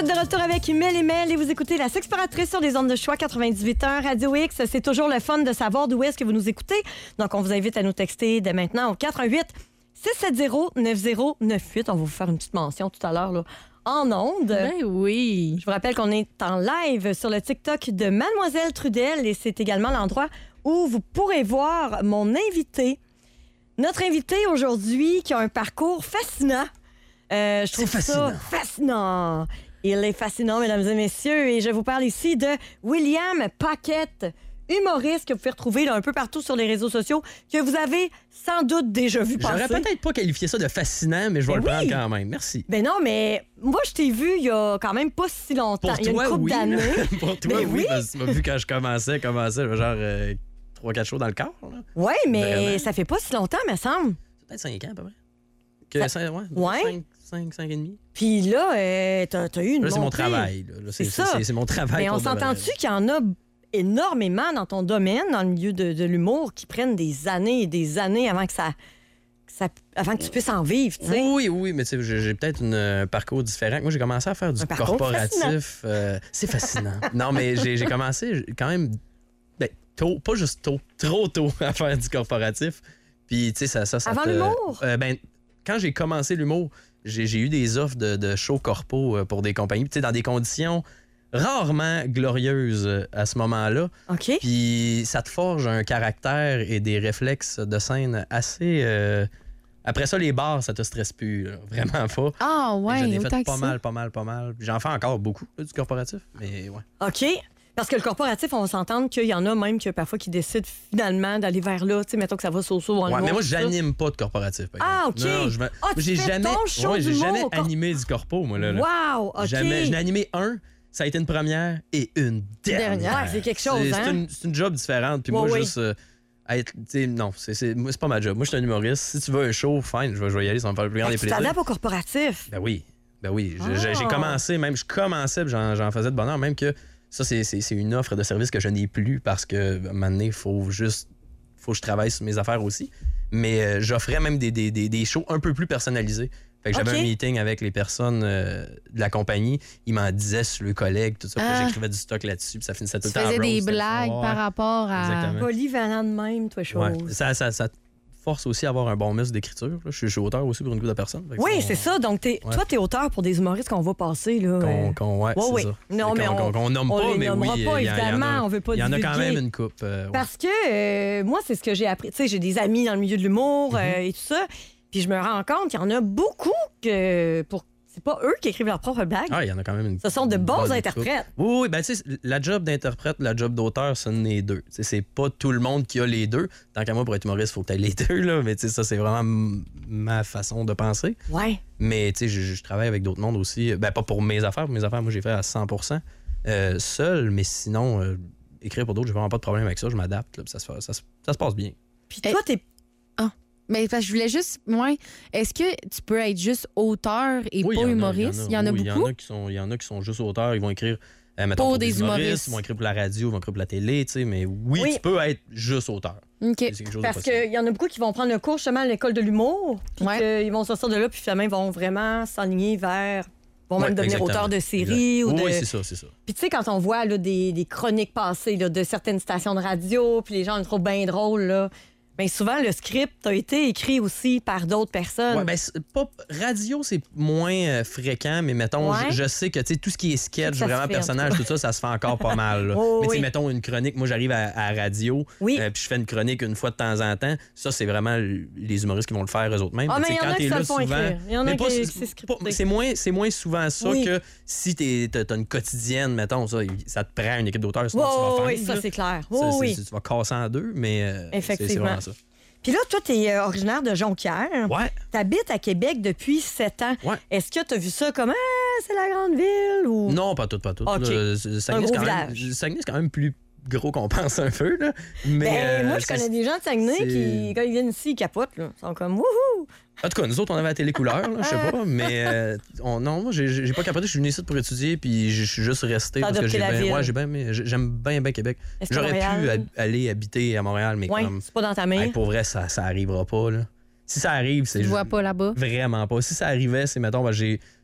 êtes de retour avec Mel et Mel et vous écoutez la Sexploratrice sur les ondes de choix quatre-vingt-dix-huit un Radio X. C'est toujours le fun de savoir d'où est-ce que vous nous écoutez. Donc, on vous invite à nous texter dès maintenant au quatre un huit six sept zéro neuf zéro neuf huit. On va vous faire une petite mention tout à l'heure là, en ondes. Ben oui. Je vous rappelle qu'on est en live sur le TikTok de Mademoiselle Trudel et c'est également l'endroit où vous pourrez voir mon invité. Notre invité aujourd'hui qui a un parcours fascinant. Euh, je trouve ça fascinant. Il est fascinant, mesdames et messieurs. Et je vous parle ici de William Paquette, humoriste que vous pouvez retrouver là, un peu partout sur les réseaux sociaux, que vous avez sans doute déjà vu passer. J'aurais peut-être pas qualifié ça de fascinant, mais je vais ben le oui. prendre quand même. Merci. Ben non, mais moi, je t'ai vu il y a quand même pas si longtemps. Pour il y a toi, une couple oui. d'années. Pour toi, Ben oui, oui. parce que tu m'as vu quand je commençais, commençais genre euh, trois quatre shows dans le corps. Oui, mais Vraiment. ça fait pas si longtemps, me semble. Peut-être cinq ans, à peu près. Que Ça- cinq, ouais, Ouais. cinq, cinq et demi. Puis là, euh, t'as, t'as eu une Là, c'est mon montée. travail. Là. Là, C'est c'est, ça. c'est- c'est mon travail. Mais on pour de vrai. s'entend-tu qu'il y en a énormément dans ton domaine, dans le milieu de, de l'humour, qui prennent des années et des années avant que ça, que ça- avant que tu puisses en vivre, tu sais? Oui, oui, mais tu sais, j'ai, j'ai peut-être une- un parcours différent. Moi, j'ai commencé à faire du Un parcours corporatif. euh, c'est fascinant. Non, mais j'ai, j'ai commencé quand même ben, tôt, pas juste tôt, trop tôt à faire du corporatif. Puis, tu sais, ça, ça, ça Avant te- l'humour? Euh, ben, quand j'ai commencé l'humour, j'ai, j'ai eu des offres de, de shows corpo euh, pour des compagnies, tu sais, dans des conditions rarement glorieuses euh, à ce moment-là. OK. Puis ça te forge un caractère et des réflexes de scène assez... euh, Après ça, les bars, ça te stresse plus, là. Vraiment pas. Ah ouais, J'en ai autant fait que pas ça. mal, pas mal, pas mal. J'en fais encore beaucoup, là, du corporatif, mais ouais. OK. Parce que le corporatif, on va s'entendre qu'il y en a même que parfois qui décident finalement d'aller vers là. Tu sais, mettons que ça va so-so en Ouais, humour, mais moi, tout ça. j'anime pas de corporatif. par Ah, exemple. OK. Non, je me- Ah, moi, tu j'ai fais jamais, ton show ouais, j'ai d'humour jamais au corp- animé du corpo, moi, là. là. Wow, OK. Jamais. J'en ai animé un, ça a été une première et une dernière. Dernière, c'est quelque chose, C'est, hein? c'est une, c'est une job différente. Puis Ouais, moi, oui. juste... euh, être, tu sais, non, c'est, c'est, moi, c'est pas ma job. Moi, je suis un humoriste. Si tu veux un show, fine, je vais, je vais y aller, ça va me faire le plus grand Fait des que tu plaisirs. t'adaptes au corporatif. Ben oui. Ben oui. Je- Ah. J'ai, j'ai commencé, même, je commençais, puis j'en, j'en faisais de bonheur, même que ça, c'est, c'est, c'est une offre de service que je n'ai plus parce que, à un moment donné, il faut juste. Faut que je travaille sur mes affaires aussi. Mais euh, j'offrais même des, des, des, des shows un peu plus personnalisés. Fait que j'avais OK. un meeting avec les personnes euh, de la compagnie. Ils m'en disaient sur le collègue, tout ça. Puis Ah. j'écrivais du stock là-dessus. Puis ça finissait tout Tu le temps en faisais des roast. blagues Ouais. par rapport à... Exactement. Polyvalent de même, toi, chose. Ouais. Ça, ça, ça te force aussi à avoir un bon muscle d'écriture. là. Je suis, je suis auteur aussi pour une couple de personnes. Fait que Oui, on- c'est ça. Donc, t'es, Ouais. toi, t'es auteur pour des humoristes qu'on va passer. Là. Qu'on, qu'on- ouais, Ouais, c'est oui. ça. Non, mais qu'on, on- qu'on- qu'on nomme on pas, les mais nommera oui. pas, il y en- il y en a- évidemment, on veut pas Il y en a quand divulguer. même une coupe. euh, ouais. Parce que euh, moi, c'est ce que j'ai appris. Tu sais, j'ai des amis dans le milieu de l'humour Mhm. euh, et tout ça. Puis je me rends compte qu'il y en a beaucoup que pour c'est pas eux qui écrivent leurs propres blagues. Ah, il y en a quand même une. Ce sont de bons bonne interprètes. couple. Oui, oui, ben tu sais, la job d'interprète, la job d'auteur, ce n'est les deux. Tu sais, c'est pas tout le monde qui a les deux. Tant qu'à moi, pour être humoriste, il faut que tu aies les deux, là. Mais tu sais, ça, c'est vraiment m- ma façon de penser. Ouais. Mais tu sais, je, je travaille avec d'autres mondes aussi. Ben, pas pour mes affaires. Pour mes affaires, moi, j'ai fait à cent pour cent euh, seul. Mais sinon, euh, écrire pour d'autres, j'ai vraiment pas de problème avec ça. Je m'adapte, là, puis ça, se fait- ça, se- ça se passe bien. Puis toi, t'es. Ah, mais parce que je voulais juste. Ouais. Est-ce que tu peux être juste auteur et Oui, pas il y en a, humoriste? Il y en a, oui, beaucoup? Il y en a qui sont, il y en a qui sont juste auteurs. Ils vont écrire euh, mettons, Pour pour des des humoristes, humoristes. ils vont écrire pour la radio, ils vont écrire pour la télé, tu sais. Mais oui, Oui. tu peux être juste auteur. OK. C'est quelque chose de Parce possible. qu'il y en a beaucoup qui vont prendre le cours justement à l'école de l'humour. Puis qu'ils vont sortir de là, puis finalement, ils vont vraiment s'aligner vers. Vont même Ouais, devenir exactement. auteurs de séries. Exact. Ou de... Oui, c'est ça, c'est ça. Puis tu sais, quand on voit là, des, des chroniques passées là, de certaines stations de radio, puis les gens le trouvent bien drôle, là. Bien souvent, le script a été écrit aussi par d'autres personnes. Ouais, ben, c'est pas, radio, c'est moins euh, fréquent, mais mettons, Ouais. je, je sais que tu sais, tout ce qui est sketch, Ça se vraiment fait, en personnage, tout tout ça, ça se fait encore pas mal. là. Oh, mais tu sais, oui. mettons une chronique, moi j'arrive à, à la radio, Oui. euh, puis je fais une chronique une fois de temps en temps. Ça, c'est vraiment l- les humoristes qui vont le faire eux autres mêmes. Ah, mais tu il sais, y en quand a t'es qui se là le font souvent- écrire. Il y en a mais qui- pas- qui c'est- c'est scripté. pas- c'est moins, c'est moins souvent ça Oui. que si t'es- t'as t'as une quotidienne, mettons, ça, ça te prend une équipe d'auteurs, sinon Ouais, tu vas ouais, faire. ça, là. c'est clair. Ça, Ouais, c'est- oui. c'est- Tu vas casser en deux, mais euh, c'est- c'est Effectivement. vraiment ça. Puis là, toi, tu es originaire de Jonquière. Ouais. Tu habites à Québec depuis sept ans. Ouais. Est-ce que tu as vu ça comme ah, c'est la grande ville ou. Non, pas tout, pas tout. OK. Là, Saguenay, Un c'est gros quand même, village. Saguenay, c'est quand même plus gros qu'on pense un peu. Là. Mais, Ben, euh, moi, je c'est- connais des gens de Saguenay c'est- qui, quand ils viennent ici, ils capotent. Là. Ils sont comme wouhou! En tout cas, nous autres, on avait la télé couleur, là, je sais pas. Mais euh, on- non, moi, j'ai j'ai pas capoté. Je suis venu ici pour étudier, puis je suis juste resté T'as parce que adopté j'ai la bien. ville. Ouais, j'ai bien aimé- j'ai- j'aime bien, bien Québec. Est-ce que J'aurais pu Montréal? hab- aller habiter à Montréal, mais Ouais, comme. c'est pas dans ta main. Hey, pour vrai, ça, ça arrivera pas, là. Si ça arrive, c'est. Tu vois pas là-bas? Vraiment pas. Si ça arrivait, c'est, mettons, ben, j'ai.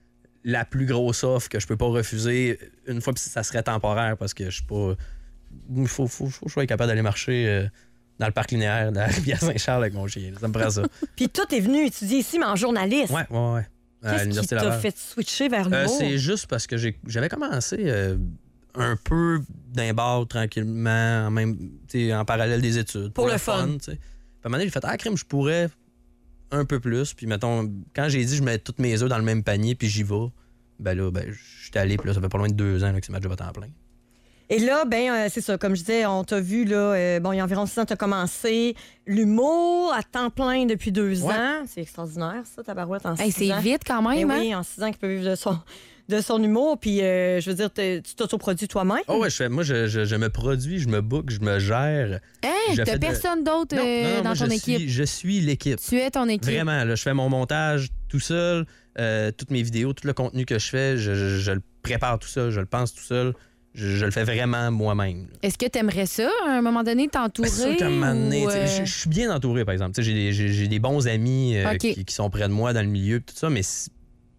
la plus grosse offre que je peux pas refuser une fois, puis ça serait temporaire parce que je suis pas. Il faut, faut, faut que je sois capable d'aller marcher euh, dans le parc linéaire de la rivière Saint-Charles avec mon chien. Ça me prend ça. Puis toi, t'es venu étudier ici, mais en journaliste. Ouais, ouais, ouais. À Qu'est-ce qui l'Université t'a Laval. fait switcher vers Euh, l'humour? c'est juste parce que j'ai- j'avais commencé euh, un peu d'un bar tranquillement, en, même, t'sais, en parallèle des études. Pour le fun. t'sais. Puis à un moment donné, j'ai fait, ah, crime, je pourrais un peu plus. Puis mettons, quand j'ai dit, je mets tous mes œufs dans le même panier, puis j'y vais, ben là, ben, j'étais allé, puis là, ça fait pas loin de deux ans là, que c'est ma job à temps plein. Et là, ben euh, c'est ça, comme je disais, on t'a vu, là, euh, bon, il y a environ six ans, t'as commencé l'humour à temps plein depuis deux Ouais. ans. C'est extraordinaire, ça, tabarouette, en Hey, six c'est ans. vite quand même, Eh hein? oui, en six ans qu'il peut vivre de son, de son humour. Puis, euh, je veux dire, t'es- tu t'autoproduis toi-même. Oh ouais, je fais, moi, je, je, je me produis, je me book, je me gère. Hein? Je T'as fais de- personne d'autre Non, euh, non, non, dans moi, ton je équipe. Suis, je suis l'équipe. Tu es ton équipe. Vraiment, là, je fais mon montage tout seul, euh, toutes mes vidéos, tout le contenu que je fais, je, je- je le prépare tout seul, je le pense tout seul. Je, je le fais vraiment moi-même. Est-ce que tu aimerais ça, à un moment donné, t'entourer? C'est sûr qu'à un moment donné, ou, tu sais, euh, je, je suis bien entouré, par exemple. Tu sais, J'ai des, j'ai- j'ai des bons amis euh, OK. qui, qui sont près de moi dans le milieu, tout ça, mais c'est-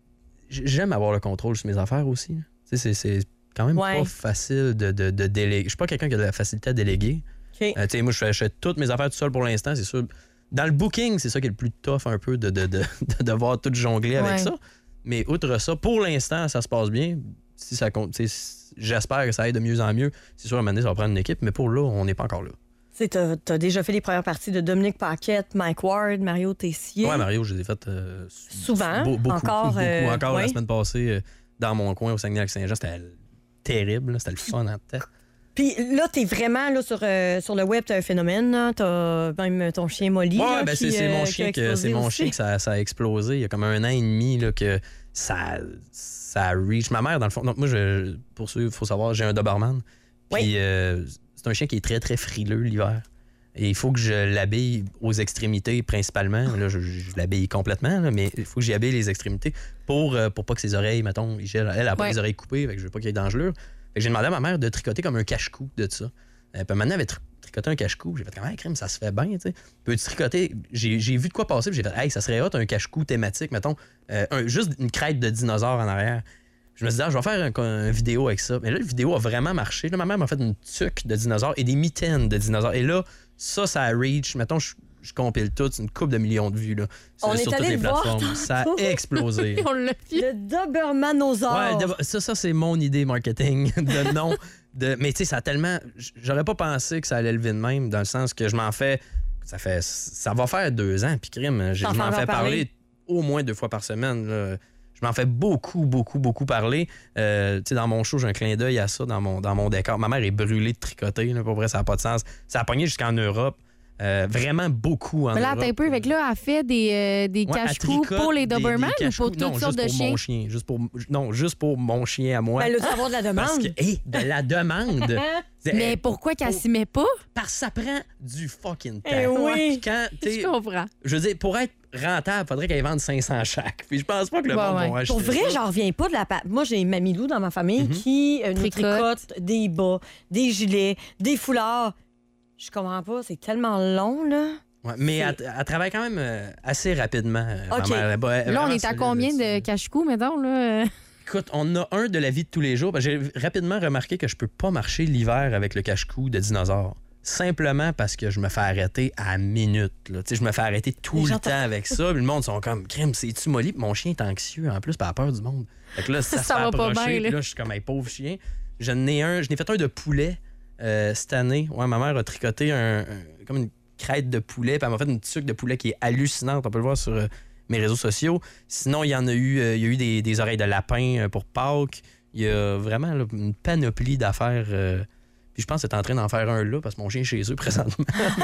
j'aime avoir le contrôle sur mes affaires aussi. là. Tu sais, C'est c'est quand même Ouais. pas facile de, de, de déléguer. Je suis pas quelqu'un qui a de la facilité à déléguer. OK. Euh, tu sais, moi, je fais, je fais toutes mes affaires tout seul pour l'instant, c'est sûr. Dans le booking, c'est ça qui est le plus tough un peu de, de, de, de devoir tout jongler avec Ouais. ça. Mais outre ça, pour l'instant, ça se passe bien. Si ça compte, tu sais, j'espère que ça aille de mieux en mieux. C'est sûr, à un moment donné, ça va prendre une équipe, mais pour là, on n'est pas encore là. Tu sais, t'as, t'as déjà fait les premières parties de Dominique Paquette, Mike Ward, Mario Tessier. Ouais, Mario, je les ai faites euh, Souvent. beau- beaucoup, encore. beaucoup. euh, encore la ouais. semaine passée, euh, dans mon coin au Saguenay-Lac-Saint-Jean, c'était terrible. là. C'était le fun en tête. Puis là, t'es vraiment là, sur, euh, sur le web, t'as un phénomène. Là. T'as même ton chien Molly. Ouais, là, ben qui, c'est c'est euh, mon qui a chien que explosé c'est mon aussi. chien que ça, ça a explosé. Il y a comme un an et demi là, que ça, ça reach. Ma mère, dans le fond. Donc, moi, je, pour ceux, il faut savoir, j'ai un Doberman. Puis euh, c'est un chien qui est très, très frileux l'hiver. Et il faut que je l'habille aux extrémités principalement. Là, je, je l'habille complètement, là, mais il faut que j'y habille les extrémités pour, euh, pour pas que ses oreilles, mettons, ils gèlent. Elle, elle a pas Ouais. les oreilles coupées, fait que je veux pas qu'il y ait d'engelure. Fait que j'ai demandé à ma mère de tricoter comme un cache-cou de ça. Euh, puis maintenant, elle avait tri- tricoté un cache-cou. J'ai fait comme, hey, crème, ça se fait bien, tu sais. Peux-tu tricoter? J'ai j'ai vu de quoi passer, puis j'ai fait, hey, ça serait hot un cache-cou thématique, mettons, euh, un- juste une crête de dinosaure en arrière. Je me suis dit, ah, je vais faire un, un vidéo avec ça. Mais là, la vidéo a vraiment marché. Là, ma mère m'a fait une tuque de dinosaures et des mitaines de dinosaures. Et là, ça, ça a reach. Mettons, je, je compile tout, c'est une couple de millions de vues là, sur, On est sur toutes allé les le voir plateformes. Ça a tantôt. explosé. On l'a vu. Le Dobermanosaure. Ouais, d'abord, ça, ça c'est mon idée marketing de nom. De, mais tu sais, ça a tellement. J'aurais pas pensé que ça allait lever de même, dans le sens que je m'en fais. Ça fait. Ça va faire deux ans, puis crime. Je, T'en je m'en fais fais parler. parler au moins deux fois par semaine. là. Je m'en fais beaucoup, beaucoup, beaucoup parler. Euh, tu sais, dans mon show, j'ai un clin d'œil à ça dans mon, dans mon décor. Ma mère est brûlée de tricoter. Là, pour vrai, ça n'a pas de sens. Ça a pogné jusqu'en Europe. Euh, vraiment beaucoup en Mais là, Europe. attends un peu. Fait que là, elle fait des, euh, des Ouais, elle cache-coups tricote pour les des- des Doberman ou cache-coups. pour toutes Non, sortes juste de pour chiens? mon chien. Juste pour, non, juste pour mon chien à moi. Ben, là, tu vas avoir de la demande. Parce que, hey, de la demande. C'est- Mais pourquoi qu'elle s'y met pas? Parce que ça prend du fucking temps. Eh oui. Puis quand, t'sais, Je comprends. je veux dire, pour être rentable, il faudrait qu'elle vende cinq cents chaque. Puis je pense pas que le Ouais, monde ouais. va acheter Pour vrai, ça. j'en reviens pas de la pa- Moi, j'ai Mamilou dans ma famille Mhm. qui euh, nous Tricote. tricote des bas, des gilets, des foulards. Je comprends pas, c'est tellement long, là. Ouais, mais elle, elle travaille quand même euh, assez rapidement. euh, ma OK. mère. Elle est pas- elle Là, on vraiment est à solide combien là-dessus. de cache-coups, mettons? Là? Écoute, on a un de la vie de tous les jours. Ben, j'ai rapidement remarqué que je peux pas marcher l'hiver avec le cache-cou de dinosaure. Simplement parce que je me fais arrêter à minute. Là. Tu sais, je me fais arrêter tout Les le gens temps avec ça. Puis le monde sont comme, crime, c'est-tu molly? Puis mon chien est anxieux en plus, par la peur du monde. Fait que là, ça, Ça se fait va pas approcher, bien, là. puis là, je suis comme un pauvre chien. Je n'ai un, je n'ai fait un de poulet euh, cette année. Ouais, ma mère a tricoté un, un- comme une crête de poulet, puis elle m'a fait une tuque de poulet qui est hallucinante. On peut le voir sur euh, mes réseaux sociaux. Sinon, il y en a eu, euh, il y a eu des, des oreilles de lapin euh, pour Pâques. Il y a vraiment là, une panoplie d'affaires. euh, puis je pense que c'est en train d'en faire un là, parce que mon chien est chez eux présentement.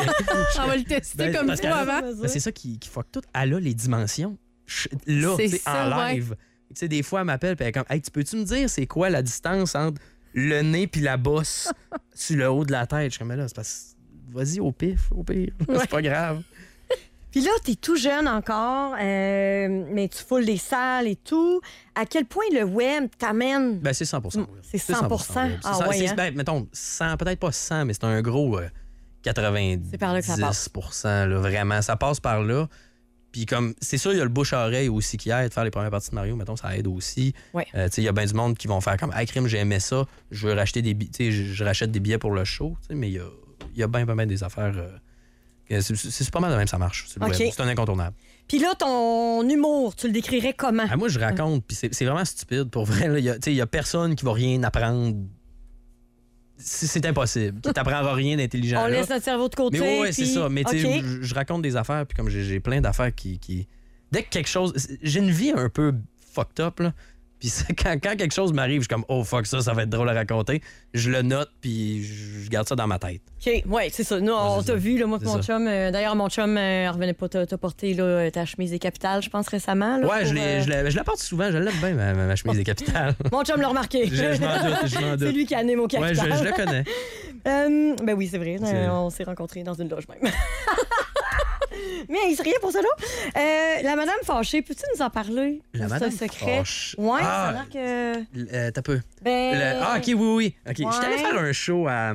On va le tester Ben, comme parce toi qu'elle- avant. ben, c'est ça qui, qui fuck tout. Elle a les dimensions. Ch- Là, C'est tu sais, ça, en ouais. live. Tu sais, des fois, elle m'appelle, puis elle est comme, hey, tu peux-tu me dire c'est quoi la distance entre le nez puis la bosse sur le haut de la tête? Je suis comme, mais là, c'est parce vas-y au pif, au pire. C'est pas grave. Puis là, t'es tout jeune encore, euh, mais tu foules des salles et tout. À quel point le web t'amène... Ben, c'est cent pour cent. oui. C'est cent pour cent. oui. C'est Ah cent- ouais, c'est- hein? ben, mettons, cent, peut-être pas cent, mais c'est un gros euh, quatre-vingt-dix C'est par là que ça passe. là, vraiment. Ça passe par là. Puis comme, c'est sûr, il y a le bouche-à-oreille aussi qui aide, faire les premières parties de Mario, mettons, ça aide aussi. Ouais. Euh, tu sais, il y a bien du monde qui vont faire comme, hey, crime, j'ai aimé ça, je veux racheter des billets, tu sais, je, je rachète des billets pour le show, tu sais, mais il y a, il y a bien, bien, bien des affaires. Euh, c'est, c'est, c'est pas mal de même, ça marche. C'est, okay. c'est un incontournable. Puis là, ton humour, tu le décrirais comment? Ah, moi, je raconte, puis c'est, c'est vraiment stupide. Pour vrai, il y, y a personne qui va rien apprendre. C'est, c'est impossible. Tu n'apprendras rien d'intelligent. On là. laisse notre cerveau de côté. Mais ouais, puis... c'est ça. Mais tu sais, okay. je, je raconte des affaires, puis comme j'ai, j'ai plein d'affaires qui, qui. Dès que quelque chose. J'ai une vie un peu fucked up, là. Puis quand, quand quelque chose m'arrive, je suis comme, oh fuck, ça, ça va être drôle à raconter. Je le note, puis je garde ça dans ma tête. OK, ouais, c'est ça. Nous, on t'a vu, là, moi et mon ça. chum. Euh, d'ailleurs, mon chum euh, revenait pas t'as, t'as porté là, ta chemise des capitales, je pense, récemment. Là, ouais, pour, je, euh... je, la, je la porte souvent. Je l'aime bien, ma, ma chemise des capitales. Mon chum l'a remarqué. je, je m'en doute, je m'en doute. C'est lui qui a amené mon capital. Ouais, je, je le connais. euh, ben oui, c'est vrai. C'est... On s'est rencontrés dans une loge même. Mais il serait rien pour ça, là. Euh, la madame fâchée, peux-tu nous en parler? La madame secret? fâchée. Ouais, ah, ça a l'air que... Euh, t'as peu. Ben... Le... Ah, OK, oui, oui. OK. Ouais. J'étais allé faire un show à...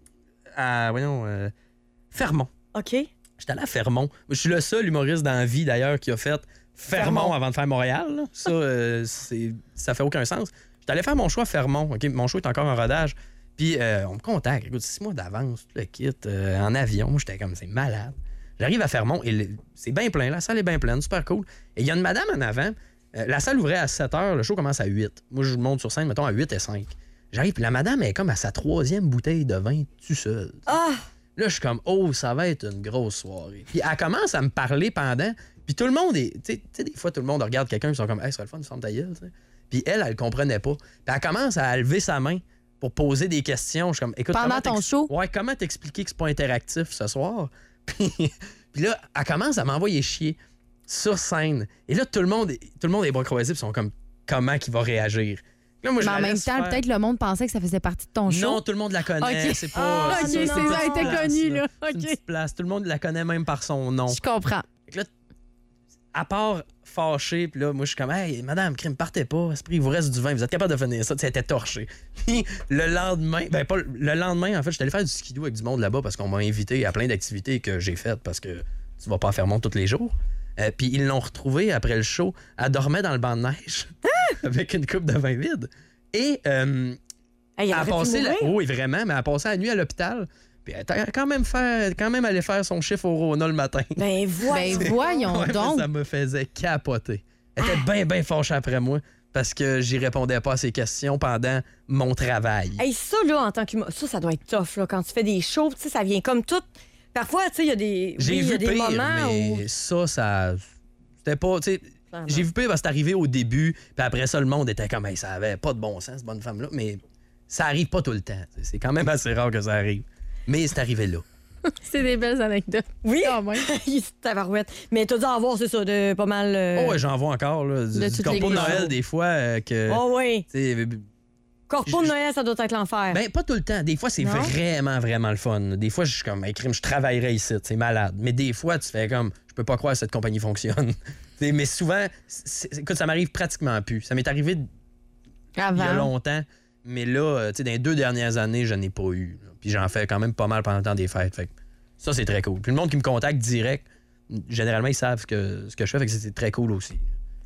à voyons, euh, Fermont. OK. J'étais allé à Fermont. Je suis le seul humoriste dans la vie, d'ailleurs, qui a fait Fermont, Fermont. avant de faire Montréal. Là. Ça, euh, c'est... ça fait aucun sens. J'étais allé faire mon show à Fermont. OK? Mon show est encore en rodage. Puis euh, on me contacte. Écoute, six mois d'avance, tout le kit, euh, en avion. Moi, j'étais comme, c'est malade. J'arrive à Fermont et le, c'est bien plein. La salle est bien pleine, super cool. Et il y a une madame en avant. Euh, la salle ouvrait à sept heures, le show commence à huit. Moi, je monte sur scène, mettons, à huit et cinq. J'arrive, puis la madame est comme à sa troisième bouteille de vin tout seul. Ah! Là, je suis comme, oh, ça va être une grosse soirée. Puis elle commence à me parler pendant. Puis tout le monde est. Tu sais, des fois, tout le monde regarde quelqu'un, ils sont comme, hey, ce serait le fun, ferme ta gueule. T'sais. Puis elle, elle comprenait pas. Puis elle commence à lever sa main pour poser des questions. Je suis comme, écoute, pendant ton show? Ouais, comment t'expliquer que c'est pas interactif ce soir? Puis, puis là, elle commence à m'envoyer chier sur scène. Et là, tout le monde, tout le monde est bras croisés, puis ils sont comme, comment qu'il va réagir? Là, moi, je mais en même temps, faire... peut-être le monde pensait que ça faisait partie de ton show. Non, tout le monde la connaît. Okay. C'est pas. Ah, OK, c'est ça, elle était connue, là. C'est une petite place. Tout le monde la connaît même par son nom. Je comprends. Fait que là, à part fâché, puis là, moi, je suis comme, hey, madame, crime, partez pas. Esprit, il vous reste du vin. Vous êtes capable de finir ça. Tu sais, elle était torchée. Puis le lendemain, ben, pas le lendemain, en fait, j'étais allé faire du skidoo avec du monde là-bas parce qu'on m'a invité à plein d'activités que j'ai faites parce que tu vas pas à Fermont tous les jours. Euh, puis ils l'ont retrouvée après le show. Elle dormait dans le banc de neige avec une coupe de vin vide. Et euh, hey, elle a passé la... Oui, vraiment, mais elle a passé la nuit à l'hôpital. Puis elle a quand même, fait, quand même allé faire son chiffre au Rona le matin. Ben voyons, ben, voyons ouais, donc. Ça me faisait capoter. Elle était bien, bien fâchée après moi parce que j'y répondais pas à ses questions pendant mon travail. Hey, ça, là, en tant qu'humain, ça, ça doit être tough, là. Quand tu fais des shows, tu sais, ça vient comme tout... Parfois, tu sais, il y a des, j'ai oui, vu y a des pire, moments mais où... ça, ça... C'était pas... Tu sais, j'ai vu pire parce que c'est arrivé au début, puis après ça, le monde était comme, hey, ça avait pas de bon sens, cette bonne femme-là, mais ça arrive pas tout le temps. C'est quand même assez rare que ça arrive. Mais c'est arrivé là. C'est des belles anecdotes. Oui, quand même. Tabarouette. Mais t'as dû en voir, c'est ça, de pas mal... Euh... Oh ouais, j'en vois encore, là. Du, du corpo de Noël, des fois, euh, que... Oh oui. T'sais, corpo de Noël, ça doit être l'enfer. Ben, pas tout le temps. Des fois, c'est non? vraiment, vraiment le fun. Des fois, je suis comme, hey, crime, je travaillerais ici, c'est malade. Mais des fois, tu fais comme, je peux pas croire que cette compagnie fonctionne. Mais souvent, c'est... écoute, ça m'arrive pratiquement plus. Ça m'est arrivé Avant. il y a longtemps. Mais là, tu sais, dans les deux dernières années, je n'ai pas eu. Là. Puis j'en fais quand même pas mal pendant le temps des fêtes. Fait que ça, c'est très cool. Puis le monde qui me contacte direct, généralement, ils savent que, ce que je fais. Fait que c'est très cool aussi.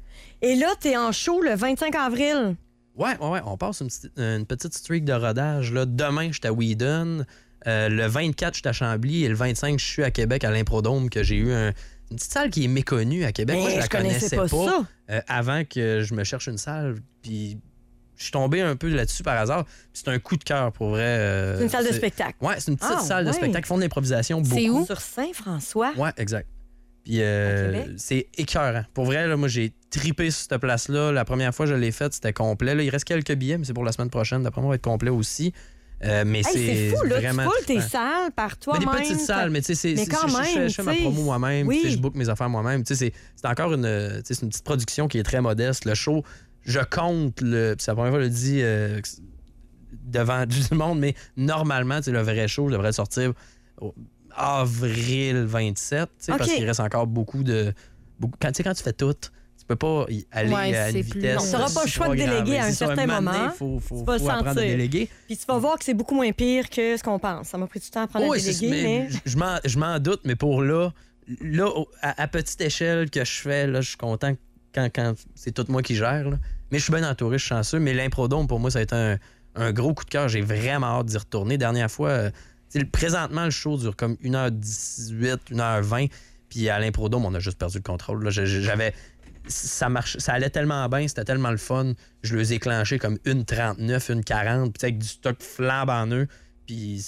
Et là, t'es en show le vingt-cinq avril. Ouais, ouais, ouais. On passe une petite, une petite streak de rodage. Là. Demain, je suis à Whedon. Euh, le vingt-quatre, je suis à Chambly. Et le vingt-cinq, je suis à Québec, à l'Improdome, que j'ai eu un, une petite salle qui est méconnue à Québec. Mais moi, je la je connaissais pas, pas euh, avant que je me cherche une salle. Puis je suis tombé un peu là-dessus par hasard. C'est un coup de cœur pour vrai. Euh, c'est une salle c'est... de spectacle. Ouais, c'est une petite ah, salle ouais. de spectacle. Ils font de l'improvisation beaucoup. C'est où? Sur Saint-François? Ouais, exact. Puis euh, c'est écœurant. Pour vrai, là, moi, j'ai tripé sur cette place-là. La première fois que je l'ai faite, c'était complet. Là, il reste quelques billets, mais c'est pour la semaine prochaine. D'après moi, va être complet aussi. Euh, mais hey, c'est, c'est fou, là. vraiment. Tu foules tes salles par toi-même. Mais des petites salles, mais tu sais, c'est, mais c'est, quand je, même, je, je fais ma promo moi-même, oui. je book mes affaires moi-même. Tu sais, c'est, c'est encore une, c'est une petite production qui est très modeste. Le show, je compte, le, c'est la première fois que je le dis euh, devant du monde, mais normalement, le vrai show, je devrais sortir au avril vingt-sept, okay. Parce qu'il reste encore beaucoup de. Beaucoup, quand, quand tu fais tout, tu peux pas y aller ouais, à une vitesse. Tu n'auras pas le choix de déléguer à un certain un moment. Il faut, faut, tu vas faut apprendre à déléguer. Puis tu vas voir que c'est beaucoup moins pire que ce qu'on pense. Ça m'a pris du temps à apprendre oh, à déléguer. Mais... mais... Je, m'en, je m'en doute, mais pour là, là, à, à petite échelle que je fais, là, je suis content quand, quand c'est tout moi qui gère. Là. Mais je suis bien entouré, je suis chanceux. Mais l'Improdome, pour moi, ça a été un, un gros coup de cœur. J'ai vraiment hâte d'y retourner. Dernière fois, euh, présentement, le show dure comme une heure dix-huit, une heure vingt. Puis à l'Improdome, on a juste perdu le contrôle. Là. J'avais... Ça, marche, ça allait tellement bien, c'était tellement le fun. Je les ai clenchés comme une trente-neuf, une quarante, puis avec du stock flambant en eux. Puis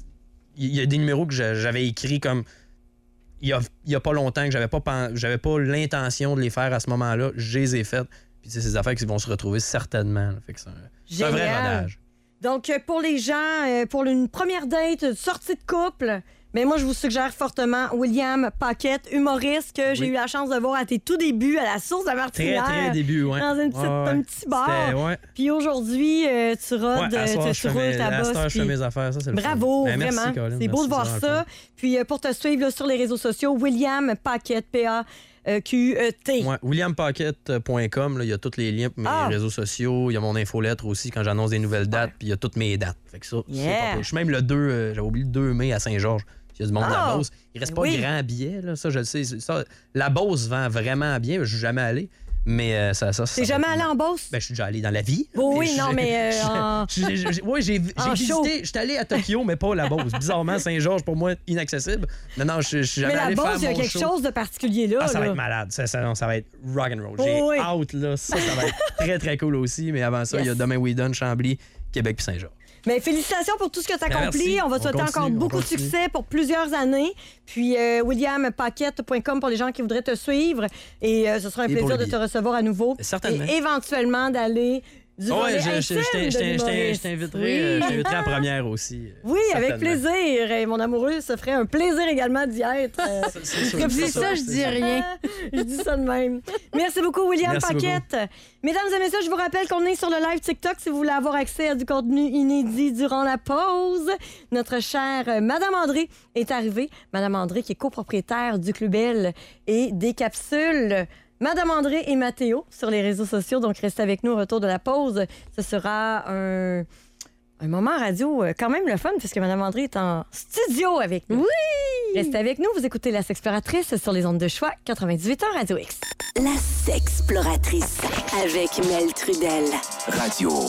il y a des numéros que j'avais écrits comme il y a, il y a pas longtemps, que j'avais pas, j'avais pas l'intention de les faire à ce moment-là. Je les ai faites. Puis c'est ces affaires qui vont se retrouver certainement. Fait que c'est un, c'est un vrai rodage. Donc pour les gens, pour une première date, sortie de couple... Mais moi, je vous suggère fortement William Paquette, humoriste que j'ai oui. eu la chance de voir à tes tout débuts à la Source de Martinière. Très, très début, oui. Dans une petite, ouais, ouais. un petit bar. Ouais. Puis aujourd'hui, euh, tu rodes, ouais, soir, tu, tu roules mes, ta bosse. À puis... je fais mes affaires, ça, c'est le Bravo, ben, vraiment. Merci, Colin, c'est beau de voir ça. Puis euh, pour te suivre là, sur les réseaux sociaux, William Paquette, P A Q E T. Ouais, william paquette point com, il y a tous les liens pour mes ah. réseaux sociaux. Il y a mon infolettre aussi quand j'annonce des nouvelles dates. Puis il y a toutes mes dates. Fait que ça, yeah. c'est pas... Je suis même le deux, euh, j'avais oublié le deux mai à Saint-Georges. Il y a du monde oh, à la Beauce. Il reste pas oui. grand billet, là, ça, je le sais. Ça, la Beauce vend vraiment bien. Je suis jamais allé. Mais euh, ça, ça, T'es jamais allé en Beauce? Ben, je suis déjà allé dans la vie. Oh, oui, non, mais. Euh, en... Oui, j'ai visité. Je suis allé à Tokyo, mais pas la Beauce. Bizarrement, Saint-Georges, pour moi, inaccessible. Non, non, je suis jamais mais allé faire mon Mais la Beauce, il y a quelque show. chose de particulier là. Ah, ça là. va être malade. Ça, ça, ça va être rock'n'roll. J'ai oh, oui. out, là. Ça, ça va être très, très cool aussi. Mais avant ça, il yes. y a demain Whedon, Chambly, Québec puis Saint-Georges. Mais félicitations pour tout ce que tu as accompli. On va te souhaiter continue, encore beaucoup de succès pour plusieurs années. Puis euh, william paquette point com pour les gens qui voudraient te suivre. Et euh, ce sera un Et plaisir de te recevoir à nouveau. Certainement. Et éventuellement d'aller du oh, volet ouais, je, intime je, je, je, je t'inviterai oui. euh, à la première aussi. Oui, avec plaisir. Et mon amoureux, ça ferait un plaisir également d'y être. Euh, Comme je dis ça, je dis rien. Je dis ça de même. Merci beaucoup, William Merci Paquette. Beaucoup. Mesdames et messieurs, je vous rappelle qu'on est sur le live TikTok si vous voulez avoir accès à du contenu inédit durant la pause. Notre chère Madame André est arrivée. Madame André qui est copropriétaire du Club Belle et des capsules Madame André et Mathéo sur les réseaux sociaux. Donc, restez avec nous au retour de la pause. Ce sera un, un moment radio quand même le fun puisque Madame André est en studio avec nous. Oui! Restez avec nous. Vous écoutez La Sexploratrice sur les ondes de choix quatre-vingt-dix-huit ans Radio X. La Sexploratrice avec Mel Trudel. Radio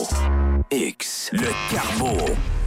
X. Le Carbo.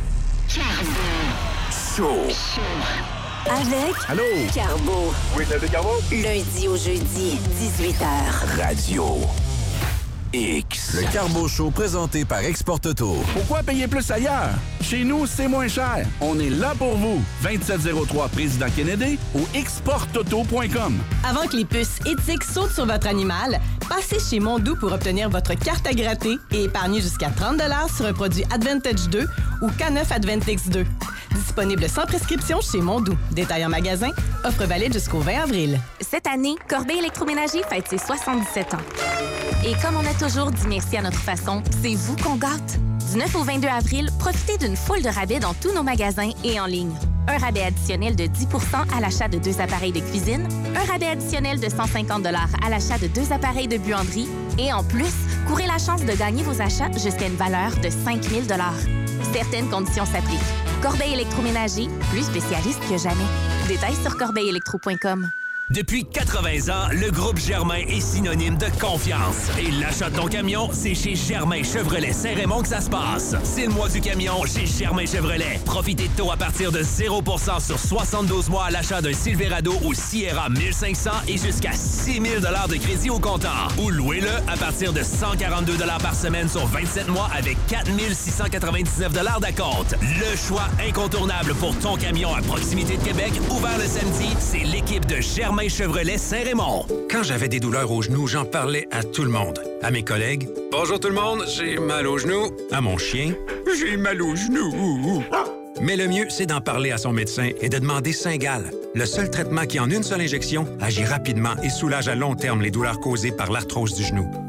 Show. Avec Allô? Carbo. Oui, c'est le Carbo. Lundi au jeudi, dix-huit heures. Radio X. Le Carbo Show présenté par Export Auto. Pourquoi payer plus ailleurs? Chez nous, c'est moins cher. On est là pour vous. vingt-sept zéro trois Président Kennedy ou export auto point com. Avant que les puces éthiques sautent sur votre animal, passez chez Mondou pour obtenir votre carte à gratter et épargner jusqu'à trente dollars sur un produit Advantage deux ou K neuf Advantix deux. Disponible sans prescription chez Mondou. Détail en magasin. Offre valide jusqu'au vingt avril. Cette année, Corbeil Électroménager fête ses soixante-dix-sept ans. Et comme on a toujours dit merci à notre façon, c'est vous qu'on gâte. Du neuf au vingt-deux avril, profitez d'une foule de rabais dans tous nos magasins et en ligne. Un rabais additionnel de dix pour cent à l'achat de deux appareils de cuisine, un rabais additionnel de cent cinquante dollars à l'achat de deux appareils de buanderie et en plus, courez la chance de gagner vos achats jusqu'à une valeur de cinq mille dollars. Certaines conditions s'appliquent. Corbeil Électroménager, plus spécialiste que jamais. Détails sur corbeil électro point com. Depuis quatre-vingts ans, le groupe Germain est synonyme de confiance. Et l'achat de ton camion, c'est chez Germain Chevrolet Saint-Raymond que ça se passe. C'est le mois du camion chez Germain Chevrolet. Profitez de taux à partir de zéro pour cent sur soixante-douze mois à l'achat d'un Silverado ou Sierra mille cinq cents et jusqu'à six mille dollars de crédit au comptant. Ou louez-le à partir de cent quarante-deux dollars par semaine sur vingt-sept mois avec quatre mille six cent quatre-vingt-dix-neuf dollars d'acompte. Le choix incontournable pour ton camion à proximité de Québec, ouvert le samedi, c'est l'équipe de Germain Chevrolet Saint-Raymond. Quand j'avais des douleurs aux genoux, j'en parlais à tout le monde. À mes collègues, « Bonjour tout le monde, j'ai mal aux genoux. » À mon chien, « J'ai mal aux genoux. » Mais le mieux, c'est d'en parler à son médecin et de demander Syngal, le seul traitement qui, en une seule injection, agit rapidement et soulage à long terme les douleurs causées par l'arthrose du genou.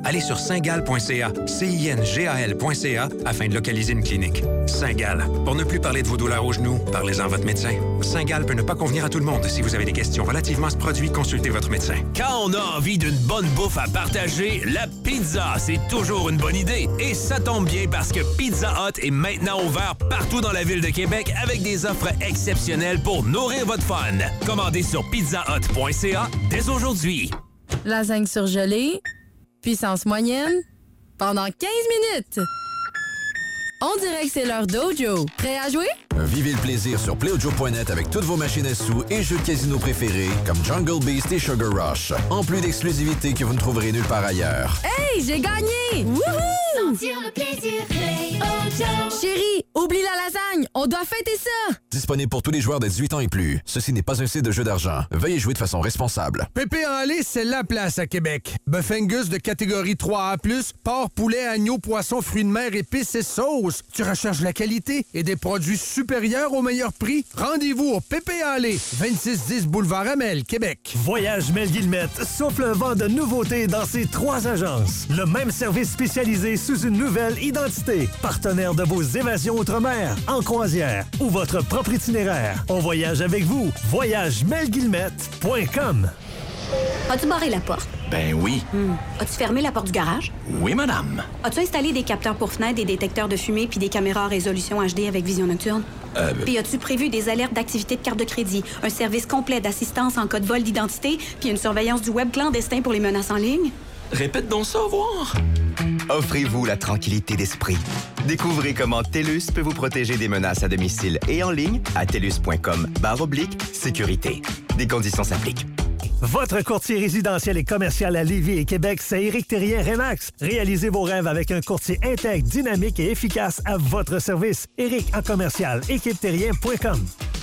allez sur saint-gall point c a, C I N G A L point C A, afin de localiser une clinique. Saint-Gall. Pour ne plus parler de vos douleurs aux genoux, parlez-en à votre médecin. Saint-Gall peut ne pas convenir à tout le monde. Si vous avez des questions relativement à ce produit, consultez votre médecin. Quand on a envie d'une bonne bouffe à partager, la pizza, c'est toujours une bonne idée. Et ça tombe bien parce que Pizza Hut est maintenant ouvert partout dans la ville de Québec avec des offres exceptionnelles pour nourrir votre fun. Commandez sur pizza hut point c a dès aujourd'hui. Lasagne surgelée, puissance moyenne, pendant quinze minutes. On dirait que c'est l'heure d'Ojo. Prêt à jouer? Vivez le plaisir sur playaudio point net avec toutes vos machines à sous et jeux de casino préférés comme Jungle Beast et Sugar Rush. En plus d'exclusivité que vous ne trouverez nulle part ailleurs. Hey, j'ai gagné! Wouhou! Sentir le plaisir, Play-O-Jo. Chérie, oublie la lasagne, on doit fêter ça! Disponible pour tous les joueurs de dix-huit ans et plus. Ceci n'est pas un site de jeu d'argent. Veuillez jouer de façon responsable. Pépé en lait, c'est la place à Québec. Bœuf Angus de catégorie trois A plus, porc, poulet, agneau, poisson, fruits de mer, épices et sauces. Tu recherches la qualité et des produits supérieurs au meilleur prix? Rendez-vous au Pépé en lait, vingt-six dix Boulevard Amel, Québec. Voyage Mel Guillemette souffle un vent de nouveautés dans ses trois agences. Le même service spécialisé sous une nouvelle identité. Partenaire de vos évasions outre-mer, en croisière ou votre propre itinéraire. On voyage avec vous. voyage mel guillemette point com. As-tu barré la porte? Ben oui. Hmm. As-tu fermé la porte du garage? Oui, madame. As-tu installé des capteurs pour fenêtres, des détecteurs de fumée puis des caméras à résolution H D avec vision nocturne? Euh... Puis as-tu prévu des alertes d'activité de carte de crédit, un service complet d'assistance en cas de vol d'identité puis une surveillance du web clandestin pour les menaces en ligne? Répète donc ça, voir. Offrez-vous la tranquillité d'esprit. Découvrez comment TELUS peut vous protéger des menaces à domicile et en ligne à telus point com barre oblique sécurité. Des conditions s'appliquent. Votre courtier résidentiel et commercial à Lévis et Québec, c'est Éric Terrien Remax. Réalisez vos rêves avec un courtier intègre, dynamique et efficace à votre service. Éric en commercial, équipe terrien point com.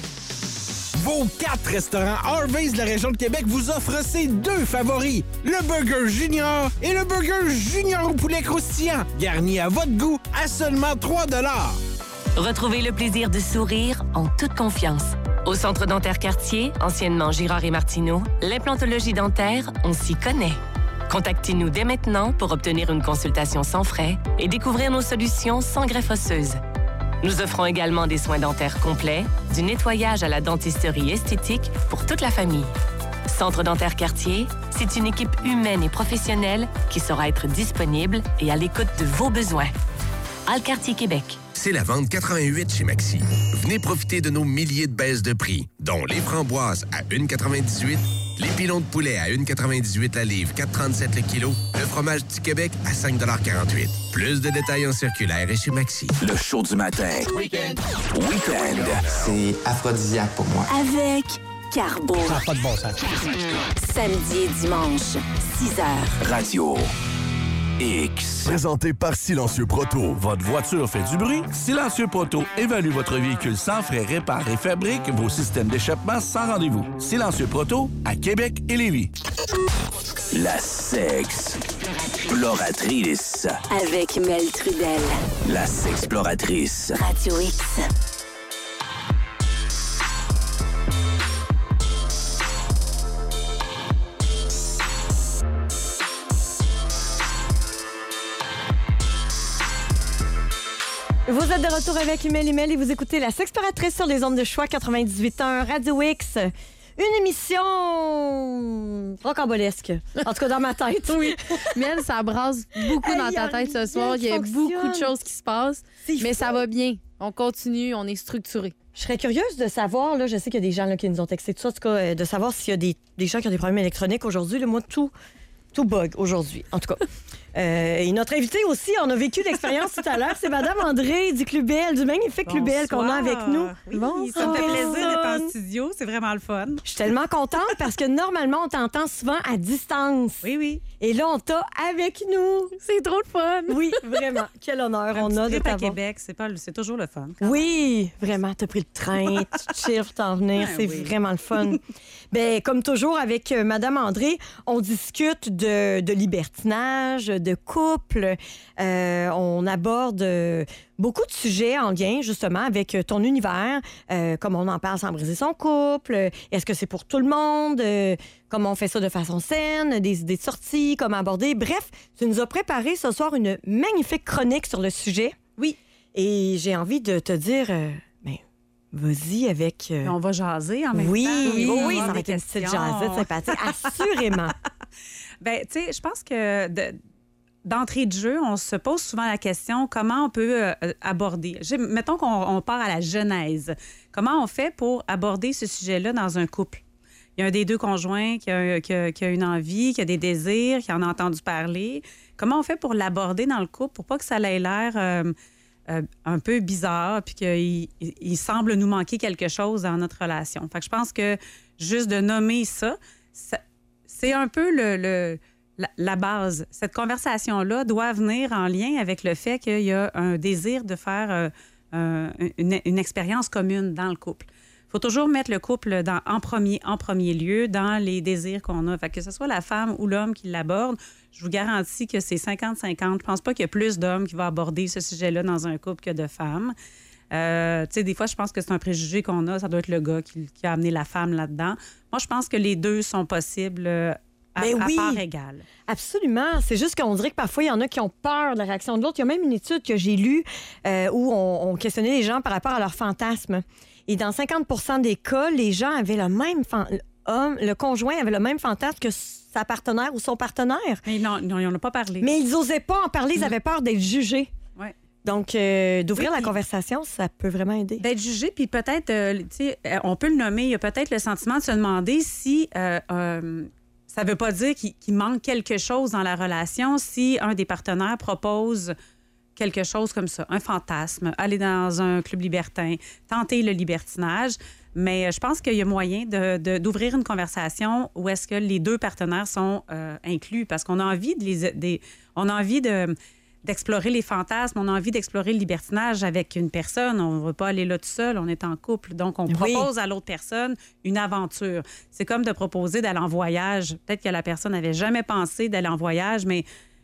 Vos quatre restaurants Harvey's de la région de Québec vous offrent ces deux favoris, le Burger Junior et le Burger Junior au poulet croustillant, garni à votre goût à seulement trois dollars. Retrouvez le plaisir de sourire en toute confiance. Au Centre dentaire Cartier, anciennement Girard et Martineau, l'implantologie dentaire, on s'y connaît. Contactez-nous dès maintenant pour obtenir une consultation sans frais et découvrir nos solutions sans greffe osseuse. Nous offrons également des soins dentaires complets, du nettoyage à la dentisterie esthétique pour toute la famille. Centre dentaire Cartier, c'est une équipe humaine et professionnelle qui saura être disponible et à l'écoute de vos besoins. Alcartier Québec. C'est la vente quatre-vingt-huit chez Maxi. Venez profiter de nos milliers de baisses de prix, dont les framboises à un virgule quatre-vingt-dix-huit, les pilons de poulet à un virgule quatre-vingt-dix-huit la livre, quatre virgule trente-sept le kilo, le fromage du Québec à cinq virgule quarante-huit. Plus de détails en circulaire et chez Maxi. Le show du matin. Week-end. Week-end. C'est aphrodisiaque pour moi. Avec Carbo. Ça n'a pas de bon sens. Samedi et dimanche, six heures. Radio X. Présenté par Silencieux Proto. Votre voiture fait du bruit? Silencieux Proto évalue votre véhicule sans frais, répare et fabrique vos systèmes d'échappement sans rendez-vous. Silencieux Proto à Québec et Lévis. La sexploratrice. Avec Mel Trudel. La sexploratrice. Radio X. Vous êtes de retour avec Mel et Mel et vous écoutez La Sexploratrice sur les ondes de choix quatre-vingt-dix-huit point un Radio X. Une émission rocambolesque. En tout cas, dans ma tête. Oui. Mel, ça brasse beaucoup dans ta tête ce soir. Il y a beaucoup de choses qui se passent. Mais ça va bien. On continue, on est structuré. Je serais curieuse de savoir, là, je sais qu'il y a des gens là, qui nous ont texté tout ça, en tout cas, de savoir s'il y a des, des gens qui ont des problèmes électroniques aujourd'hui. Là, moi, tout, tout bug aujourd'hui, en tout cas. Euh, et notre invité aussi, on a vécu l'expérience tout à l'heure, c'est Madame André du Clubel, du magnifique Clubel qu'on a avec nous. Oui, bon, ça me fait plaisir d'être en studio, c'est vraiment le fun. Je suis tellement contente parce que normalement, on t'entend souvent à distance. Oui, oui. Et là, on t'a avec nous. C'est trop le fun. Oui, vraiment. Quel honneur un on a de t'avoir. à Québec, c'est, pas, c'est toujours le fun. Oui, vraiment. T'as pris le train, tu chill pour t'en venir. Ben c'est oui. Vraiment le fun. Ben, comme toujours, avec euh, Madame André, on discute de, de libertinage, de couple. Euh, on aborde euh, beaucoup de sujets en lien, justement, avec ton univers, euh, comme on en parle sans briser son couple, est-ce que c'est pour tout le monde, euh, comment on fait ça de façon saine, des idées de sortie, comment aborder. Bref, tu nous as préparé ce soir une magnifique chronique sur le sujet. Oui. Et j'ai envie de te dire... Euh, Vas-y avec... Euh... On va jaser en même oui, temps. Oui, oui, ça va être une petite jasette sympathique, assurément. Bien, tu sais, je pense que de, d'entrée de jeu, on se pose souvent la question comment on peut euh, aborder. J'ai, mettons qu'on on part à la genèse. Comment on fait pour aborder ce sujet-là dans un couple? Il y a un des deux conjoints qui a, qui a, qui a une envie, qui a des désirs, qui en a entendu parler. Comment on fait pour l'aborder dans le couple pour pas que ça ait l'air... Euh, Euh, un peu bizarre, puis qu'il il semble nous manquer quelque chose dans notre relation. Fait que je pense que juste de nommer ça, ça c'est un peu le, le, la, la base. Cette conversation-là doit venir en lien avec le fait qu'il y a un désir de faire euh, euh, une, une expérience commune dans le couple. Il faut toujours mettre le couple dans, en, premier, en premier lieu dans les désirs qu'on a. Fait que ce soit la femme ou l'homme qui l'aborde, je vous garantis que c'est cinquante cinquante. Je pense pas qu'il y a plus d'hommes qui vont aborder ce sujet-là dans un couple que de femmes. Euh, tu sais, des fois, je pense que c'est un préjugé qu'on a. Ça doit être le gars qui, qui a amené la femme là-dedans. Moi, je pense que les deux sont possibles à, ben oui, à part égale. Absolument. C'est juste qu'on dirait que parfois, il y en a qui ont peur de la réaction de l'autre. Il y a même une étude que j'ai lue euh, où on, on questionnait les gens par rapport à leurs fantasmes. Et dans cinquante pour cent des cas, les gens avaient le même fan... homme, le conjoint avait le même fantasme que sa partenaire ou son partenaire. Mais non, non, ils n'en ont pas parlé. Mais ils n'osaient pas en parler, ils avaient peur d'être jugés. Ouais. Donc, euh, d'ouvrir oui, la conversation, ça peut vraiment aider. D'être jugé, puis peut-être, euh, tu sais, on peut le nommer, il y a peut-être le sentiment de se demander si euh, euh, ça ne veut pas dire qu'il, qu'il manque quelque chose dans la relation si un des partenaires propose quelque chose comme ça, un fantasme, aller dans un club libertin, tenter le libertinage. Mais je pense qu'il y a moyen de, de, d'ouvrir une conversation où est-ce que les deux partenaires sont euh, inclus, parce qu'on a envie de les, des, on a envie de, d'explorer les fantasmes, on a envie d'explorer le libertinage avec une personne. On ne va pas aller là tout seul, on est en couple. Donc, on oui. propose à l'autre personne une aventure. C'est comme de proposer d'aller en voyage. Peut-être que la personne n'avait jamais pensé d'aller en voyage, mais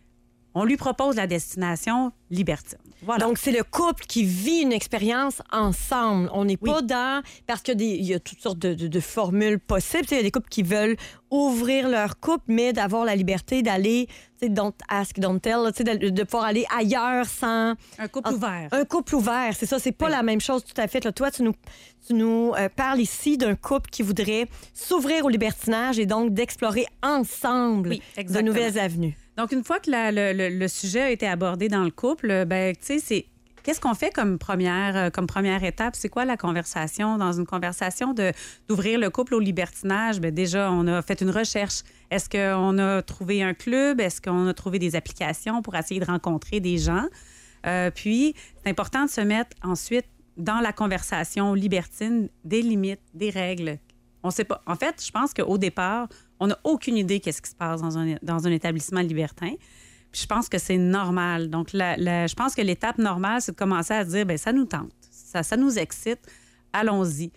on lui propose la destination libertine. Voilà. Donc, c'est le couple qui vit une expérience ensemble. On n'est oui. pas dans... Parce qu'il y a, des, il y a toutes sortes de, de, de formules possibles. Tu sais, il y a des couples qui veulent ouvrir leur couple, mais d'avoir la liberté d'aller, tu sais, don't ask, don't tell, tu sais, de, de pouvoir aller ailleurs sans... Un couple en, ouvert. Un couple ouvert, c'est ça. C'est pas oui. la même chose tout à fait. Là, toi, tu nous, tu nous euh, parles ici d'un couple qui voudrait s'ouvrir au libertinage et donc d'explorer ensemble oui, de nouvelles avenues. Donc, une fois que la, le, le, le sujet a été abordé dans le couple, ben, tu sais, c'est qu'est-ce qu'on fait comme première, comme première étape? C'est quoi la conversation? Dans une conversation de, d'ouvrir le couple au libertinage, bien, déjà, on a fait une recherche. Est-ce qu'on a trouvé un club? Est-ce qu'on a trouvé des applications pour essayer de rencontrer des gens? Euh, puis, c'est important de se mettre ensuite dans la conversation libertine des limites, des règles. On sait pas. En fait, je pense qu'au départ, on n'a aucune idée qu'est-ce qui se passe dans un, dans un établissement libertin. Puis je pense que c'est normal. Donc, la, la, je pense que l'étape normale, c'est de commencer à dire, bien, ça nous tente, ça, ça nous excite, allons-y.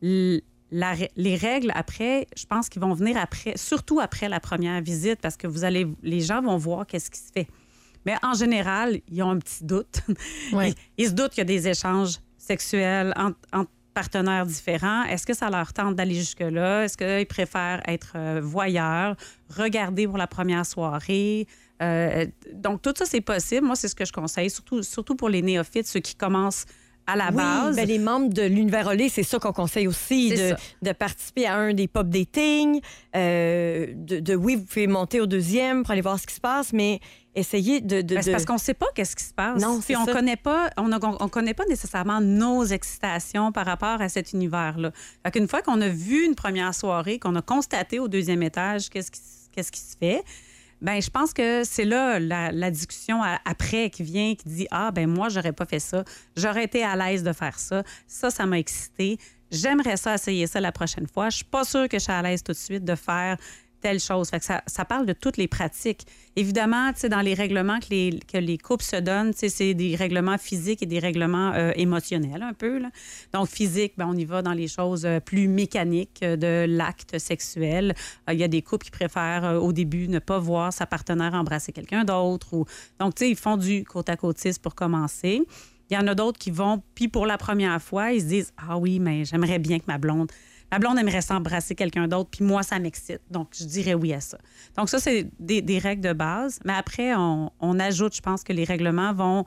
La, les règles, après, je pense qu'ils vont venir après, surtout après la première visite, parce que vous allez, les gens vont voir qu'est-ce qui se fait. Mais en général, ils ont un petit doute. Oui. Ils, ils se doutent qu'il y a des échanges sexuels entre, entre partenaires différents. Est-ce que ça leur tente d'aller jusque-là? Est-ce qu'ils préfèrent être euh, voyeurs, regarder pour la première soirée? Euh, donc, tout ça, c'est possible. Moi, c'est ce que je conseille, surtout, surtout pour les néophytes, ceux qui commencent à la oui, base. Ben, les membres de l'Univers Olé, c'est ça qu'on conseille aussi, de, de participer à un des pop dating. Euh, de, de, oui, vous pouvez monter au deuxième pour aller voir ce qui se passe, mais essayez de... de, ben, c'est de... parce qu'on ne sait pas qu'est-ce qui se passe. Non, Puis on ne connaît pas, on a, on connaît pas nécessairement nos excitations par rapport à cet univers-là. Fait qu'une fois qu'on a vu une première soirée, qu'on a constaté au deuxième étage qu'est-ce qui, qu'est-ce qui se fait, ben je pense que c'est là la, la discussion après qui vient, qui dit « Ah, ben moi, j'aurais pas fait ça. J'aurais été à l'aise de faire ça. Ça, ça m'a excité. J'aimerais ça essayer ça la prochaine fois. Je suis pas sûre que je suis à l'aise tout de suite de faire telle chose. Fait que ça, ça parle de toutes les pratiques. Évidemment, tu sais, dans les règlements que les, que les couples se donnent, tu sais, c'est des règlements physiques et des règlements euh, émotionnels un peu, là. Donc, physique, ben, on y va dans les choses euh, plus mécaniques euh, de l'acte sexuel. Il euh, y a des couples qui préfèrent euh, au début ne pas voir sa partenaire embrasser quelqu'un d'autre. Ou... Donc, tu sais, ils font du côte-à-côtisme pour commencer. Il y en a d'autres qui vont, puis pour la première fois, ils se disent « Ah oui, mais j'aimerais bien que ma blonde... » Ma blonde aimerait s'embrasser quelqu'un d'autre, puis moi, ça m'excite. Donc, je dirais oui à ça. Donc, ça, c'est des, des règles de base. Mais après, on, on ajoute, je pense que les règlements vont...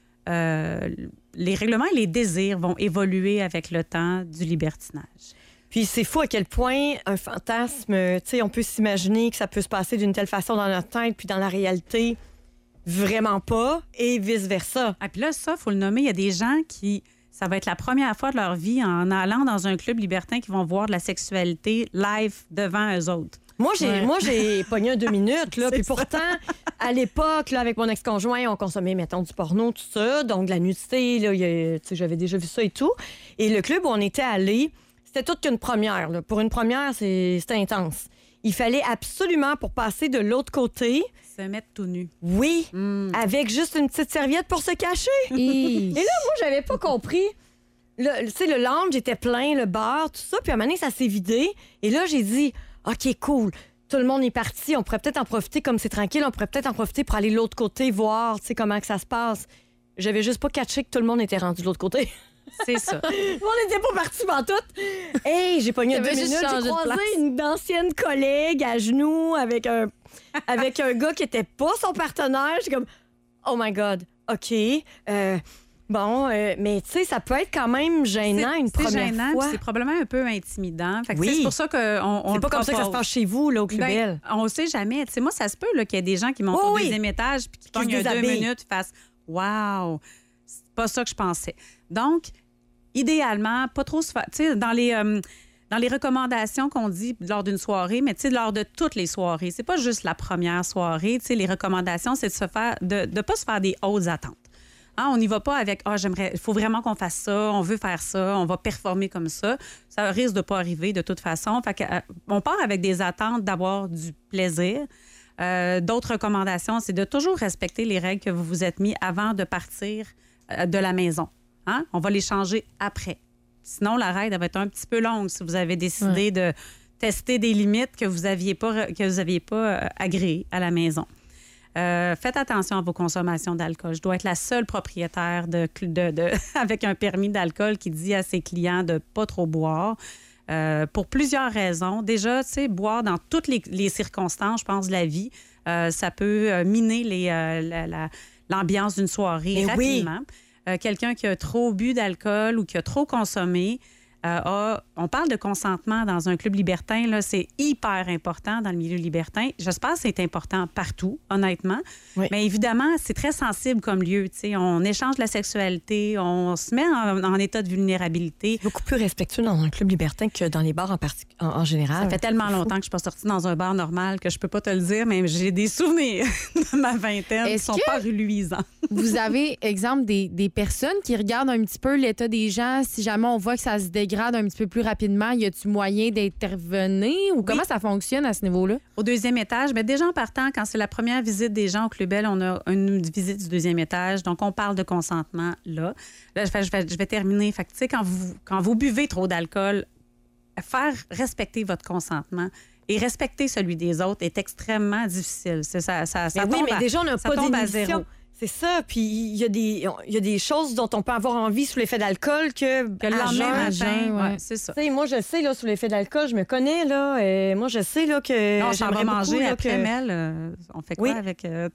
Euh, les règlements et les désirs vont évoluer avec le temps du libertinage. Puis c'est fou à quel point un fantasme, tu sais, on peut s'imaginer que ça peut se passer d'une telle façon dans notre tête, puis dans la réalité, vraiment pas, et vice-versa. Ah, puis là, ça, il faut le nommer, il y a des gens qui... Ça va être la première fois de leur vie en allant dans un club libertin qui vont voir de la sexualité live devant eux autres. Moi, j'ai, Ouais. moi, j'ai pogné un deux minutes, là. C'est Puis ça. pourtant, à l'époque, là, avec mon ex-conjoint, on consommait, mettons, du porno, tout ça. Donc, de la nudité, là, il y a- tu sais, j'avais déjà vu ça et tout. Et le club où on était allé, c'était toute qu'une première, là. Pour une première, c'est, c'était intense. Il fallait absolument, pour passer de l'autre côté... Se mettre tout nu. Oui, avec juste une petite serviette pour se cacher. Et là, moi, j'avais pas compris. Le- Tu sais, le lounge était plein, le bar, tout ça. Puis à un moment donné, ça s'est vidé. Et là, j'ai dit, OK, cool. Tout le monde est parti. On pourrait peut-être en profiter comme c'est tranquille. On pourrait peut-être en profiter pour aller de l'autre côté, voir, tu sais, comment que ça se passe. J'avais juste pas catché que tout le monde était rendu de l'autre côté. C'est ça. On n'était pas partis pantoute. Hey, j'ai pogné T'avais deux juste minutes. changé J'ai de croisé place. une ancienne collègue à genoux avec un, avec un gars qui était pas son partenaire. J'ai comme, oh my God, OK. Euh, bon, euh, mais tu sais, ça peut être quand même gênant C'est- une c'est première gênant, fois. puis c'est probablement un peu intimidant. Fait que Oui. C'est pour ça qu'on on C'est le pas comme ça que ça se propose. passe chez vous, là, au Club Ben, Bell. on ne sait jamais. Tu sais, moi, ça se peut là, qu'il y ait des gens qui montent Oh au oui. deuxième étage puis qui Qui pognent se un deux déshabillent. minutes et fassent « Wow! » C'est pas ça que je pensais. Donc, idéalement, pas trop se faire... Tu sais, dans les... euh, dans les recommandations qu'on dit lors d'une soirée, mais tu sais, lors de toutes les soirées, c'est pas juste la première soirée. Tu sais, les recommandations, c'est de se faire, de ne pas se faire des hautes attentes. Hein, on n'y va pas avec « Ah, j'aimerais, il faut vraiment qu'on fasse ça, on veut faire ça, on va performer comme ça. » Ça risque de pas arriver de toute façon. Fait que, euh, on part avec des attentes d'avoir du plaisir. Euh, d'autres recommandations, c'est de toujours respecter les règles que vous vous êtes mis avant de partir euh, de la maison. Hein? On va les changer après. Sinon, la règle elle va être un petit peu longue si vous avez décidé Ouais. de tester des limites que vous n'aviez pas, que vous aviez pas euh, agréées à la maison. Euh, faites attention à vos consommations d'alcool. Je dois être la seule propriétaire de, de, de- avec un permis d'alcool qui dit à ses clients de ne pas trop boire. Euh, pour plusieurs raisons. Déjà, tu sais, boire dans toutes les, les circonstances, je pense, de la vie, euh, ça peut euh, miner les, euh, la- la- l'ambiance d'une soirée Mais oui. rapidement. Euh, quelqu'un qui a trop bu d'alcool ou qui a trop consommé, euh, a- on parle de consentement dans un club libertin, là, c'est hyper important dans le milieu libertin. J'espère que c'est important partout, honnêtement. Mais évidemment, c'est très sensible comme lieu. tu sais. On échange la sexualité, on se met en, en état de vulnérabilité. Beaucoup plus respectueux dans un club libertin que dans les bars en, partic- en, en général. Ça fait tellement longtemps que je suis pas sortie dans un bar normal que je peux pas te le dire, mais j'ai des souvenirs de ma vingtaine qui Est-ce sont que- pas reluisants. Vous avez, exemple, des, des personnes qui regardent un petit peu l'état des gens. Si jamais on voit que ça se dégrade un petit peu plus rapidement, y a-tu moyen d'intervenir ou comment ça fonctionne à ce niveau-là? Au deuxième étage, bien, déjà en partant, quand c'est la première visite des gens au Club Bell, on a une visite du deuxième étage. Donc, on parle de consentement là. Là, je vais, je vais, je vais terminer. Fait que, tu sais, quand vous, quand vous buvez trop d'alcool, faire respecter votre consentement et respecter celui des autres est extrêmement difficile. C'est ça, ça, ça Mais oui, tombe mais à- déjà, on n'a ça pas tombe à d'émission. zéro. C'est ça. Puis il y, a des- il y a des choses dont on peut avoir envie sous l'effet d'alcool que, Que le à lendemain jeun, matin, jeun, ouais, c'est ça. Tu sais, moi, je sais, là, sous l'effet d'alcool, je me connais, là. Et moi, je sais, là, que. Non, on s'en va j'aimerais beaucoup, manger là, après, que... Mel. euh, on fait quoi Oui. avec... euh,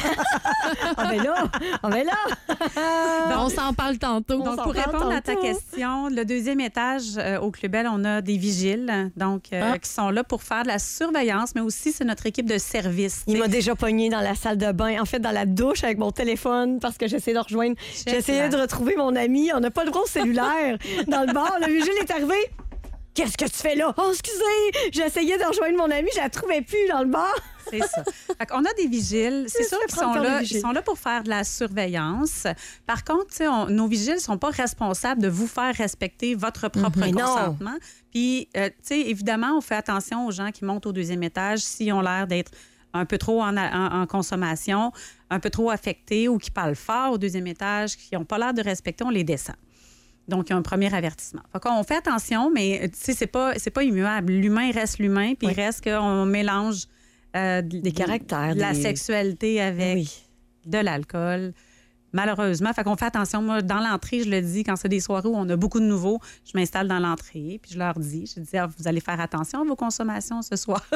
On est là. On est là. on s'en parle tantôt. Donc, s'en pour parle répondre à ta tantôt. question, le deuxième étage euh, au Club Bell, on a des vigiles donc, euh, Ah. qui sont là pour faire de la surveillance, mais aussi c'est notre équipe de service. Il m'a déjà pogné dans la salle de bain, en fait, dans la douche avec mon téléphone parce que j'essayais de rejoindre. J'essayais de retrouver mon ami. On n'a pas le droit au cellulaire dans le bar. Le vigile est arrivé. Qu'est-ce que tu fais là? Oh, excusez! J'essayais de rejoindre mon ami, je la trouvais plus dans le bar. C'est ça. Fait qu'on a des vigiles. C'est sûr qu'ils sont là, ils sont là pour faire de la surveillance. Par contre, on, nos vigiles ne sont pas responsables de vous faire respecter votre propre Mm-hmm. consentement. Puis, euh, tu sais, évidemment, on fait attention aux gens qui montent au deuxième étage s'ils ont l'air d'être un peu trop en, en, en consommation, un peu trop affectés ou qui parlent fort au deuxième étage, qui n'ont pas l'air de respecter, on les descend. Donc, il y a un premier avertissement. Fait qu'on fait attention, mais tu sais, c'est pas, c'est pas immuable. L'humain reste l'humain, puis il reste qu'on mélange euh, des caractères, de la des... sexualité avec oui. de l'alcool. Malheureusement, fait qu'on fait attention. Moi, dans l'entrée, je le dis, quand c'est des soirées où on a beaucoup de nouveaux, je m'installe dans l'entrée, puis je leur dis, je dis, ah, vous allez faire attention à vos consommations ce soir.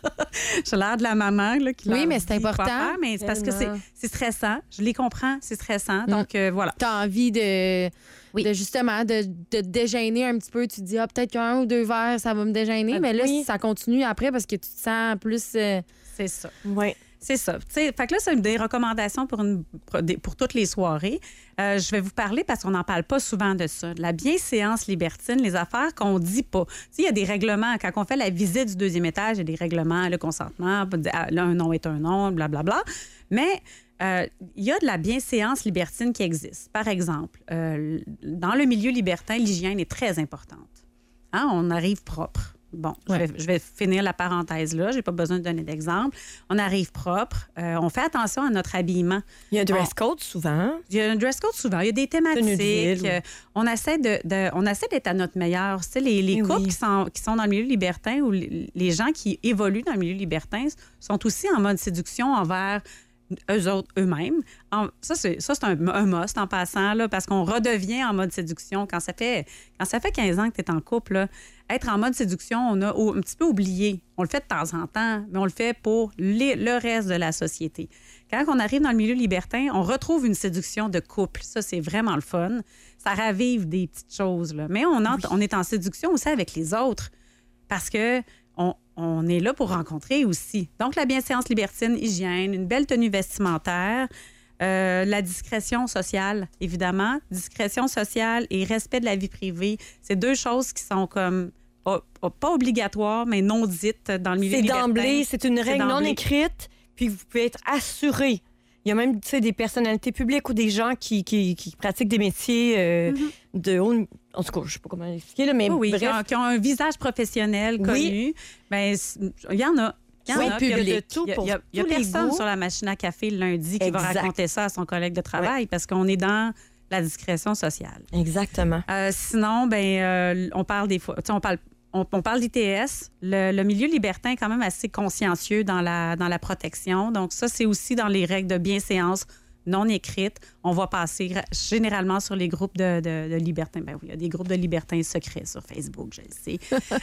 J'ai l'air de la maman là, qui Oui, leur mais dit c'est important. quoi faire, mais c'est parce que c'est, c'est stressant. Je les comprends, c'est stressant. Donc, euh, voilà. Tu as envie de, oui. de justement de, de déjeuner un petit peu. Tu te dis, ah, peut-être qu'un ou deux verres, ça va me déjeuner. Ah, mais là, oui. ça continue après parce que tu te sens plus... Euh... C'est ça. Oui. C'est ça. T'sais, fait que là, c'est des recommandations pour, une, pour, des, pour toutes les soirées. Euh, je vais vous parler, parce qu'on n'en parle pas souvent de ça, de la bienséance libertine, les affaires qu'on ne dit pas. Il y a des règlements. Quand on fait la visite du deuxième étage, il y a des règlements, le consentement, là, un nom est un nom, blablabla. Mais euh, il y a de la bienséance libertine qui existe. Par exemple, euh, dans le milieu libertin, l'hygiène est très importante. Hein? On arrive propre. Bon, ouais. je, vais, je vais finir la parenthèse là. J'ai pas besoin de donner d'exemple. On arrive propre. Euh, on fait attention à notre habillement. Il y a un dress code on, souvent. Il y a un dress code souvent. Il y a des thématiques. Ville, euh, on essaie de, de, on essaie d'être à notre meilleur. Tu sais, les, les couples oui. qui, sont, qui sont dans le milieu libertin ou les, les gens qui évoluent dans le milieu libertin sont aussi en mode séduction envers eux autres, eux-mêmes. En, ça, c'est, ça, c'est un, un must en passant, là, parce qu'on redevient en mode séduction. Quand ça fait, quand ça fait quinze ans que tu es en couple, là, être en mode séduction, on a un petit peu oublié. On le fait de temps en temps, mais on le fait pour les, le reste de la société. Quand on arrive dans le milieu libertin, on retrouve une séduction de couple. Ça, c'est vraiment le fun. Ça ravive des petites choses, là. Mais on, entre, oui. on est en séduction aussi avec les autres parce que on, on est là pour rencontrer aussi. Donc, la bienséance libertine, hygiène, une belle tenue vestimentaire, euh, la discrétion sociale, évidemment. Discrétion sociale et respect de la vie privée, c'est deux choses qui sont comme oh, oh, pas obligatoires, mais non dites dans le milieu c'est libertin. D'emblée, c'est une règle c'est non écrite, puis vous pouvez être assuré. Il y a même des personnalités publiques ou des gens qui, qui, qui pratiquent des métiers euh, mm-hmm. de haut... En tout cas, je ne sais pas comment l'expliquer, là, mais oui, bref. Qui ont, qui ont un visage professionnel connu. Oui. Bien, il y en a. Il y en oui, a. Public. Il y a, tout il y a, pour il y a, il y a personne goûts. Sur la machine à café le lundi qui exact. Va raconter ça à son collègue de travail ouais. parce qu'on est dans la discrétion sociale. Exactement. Euh, sinon, ben, euh, on parle des fois... On parle On, on parle d'I T S. Le, le milieu libertin est quand même assez consciencieux dans la, dans la protection. Donc, ça, c'est aussi dans les règles de bienséance non écrites. On va passer généralement sur les groupes de, de, de libertins. Ben oui, il y a des groupes de libertins secrets sur Facebook, je le sais.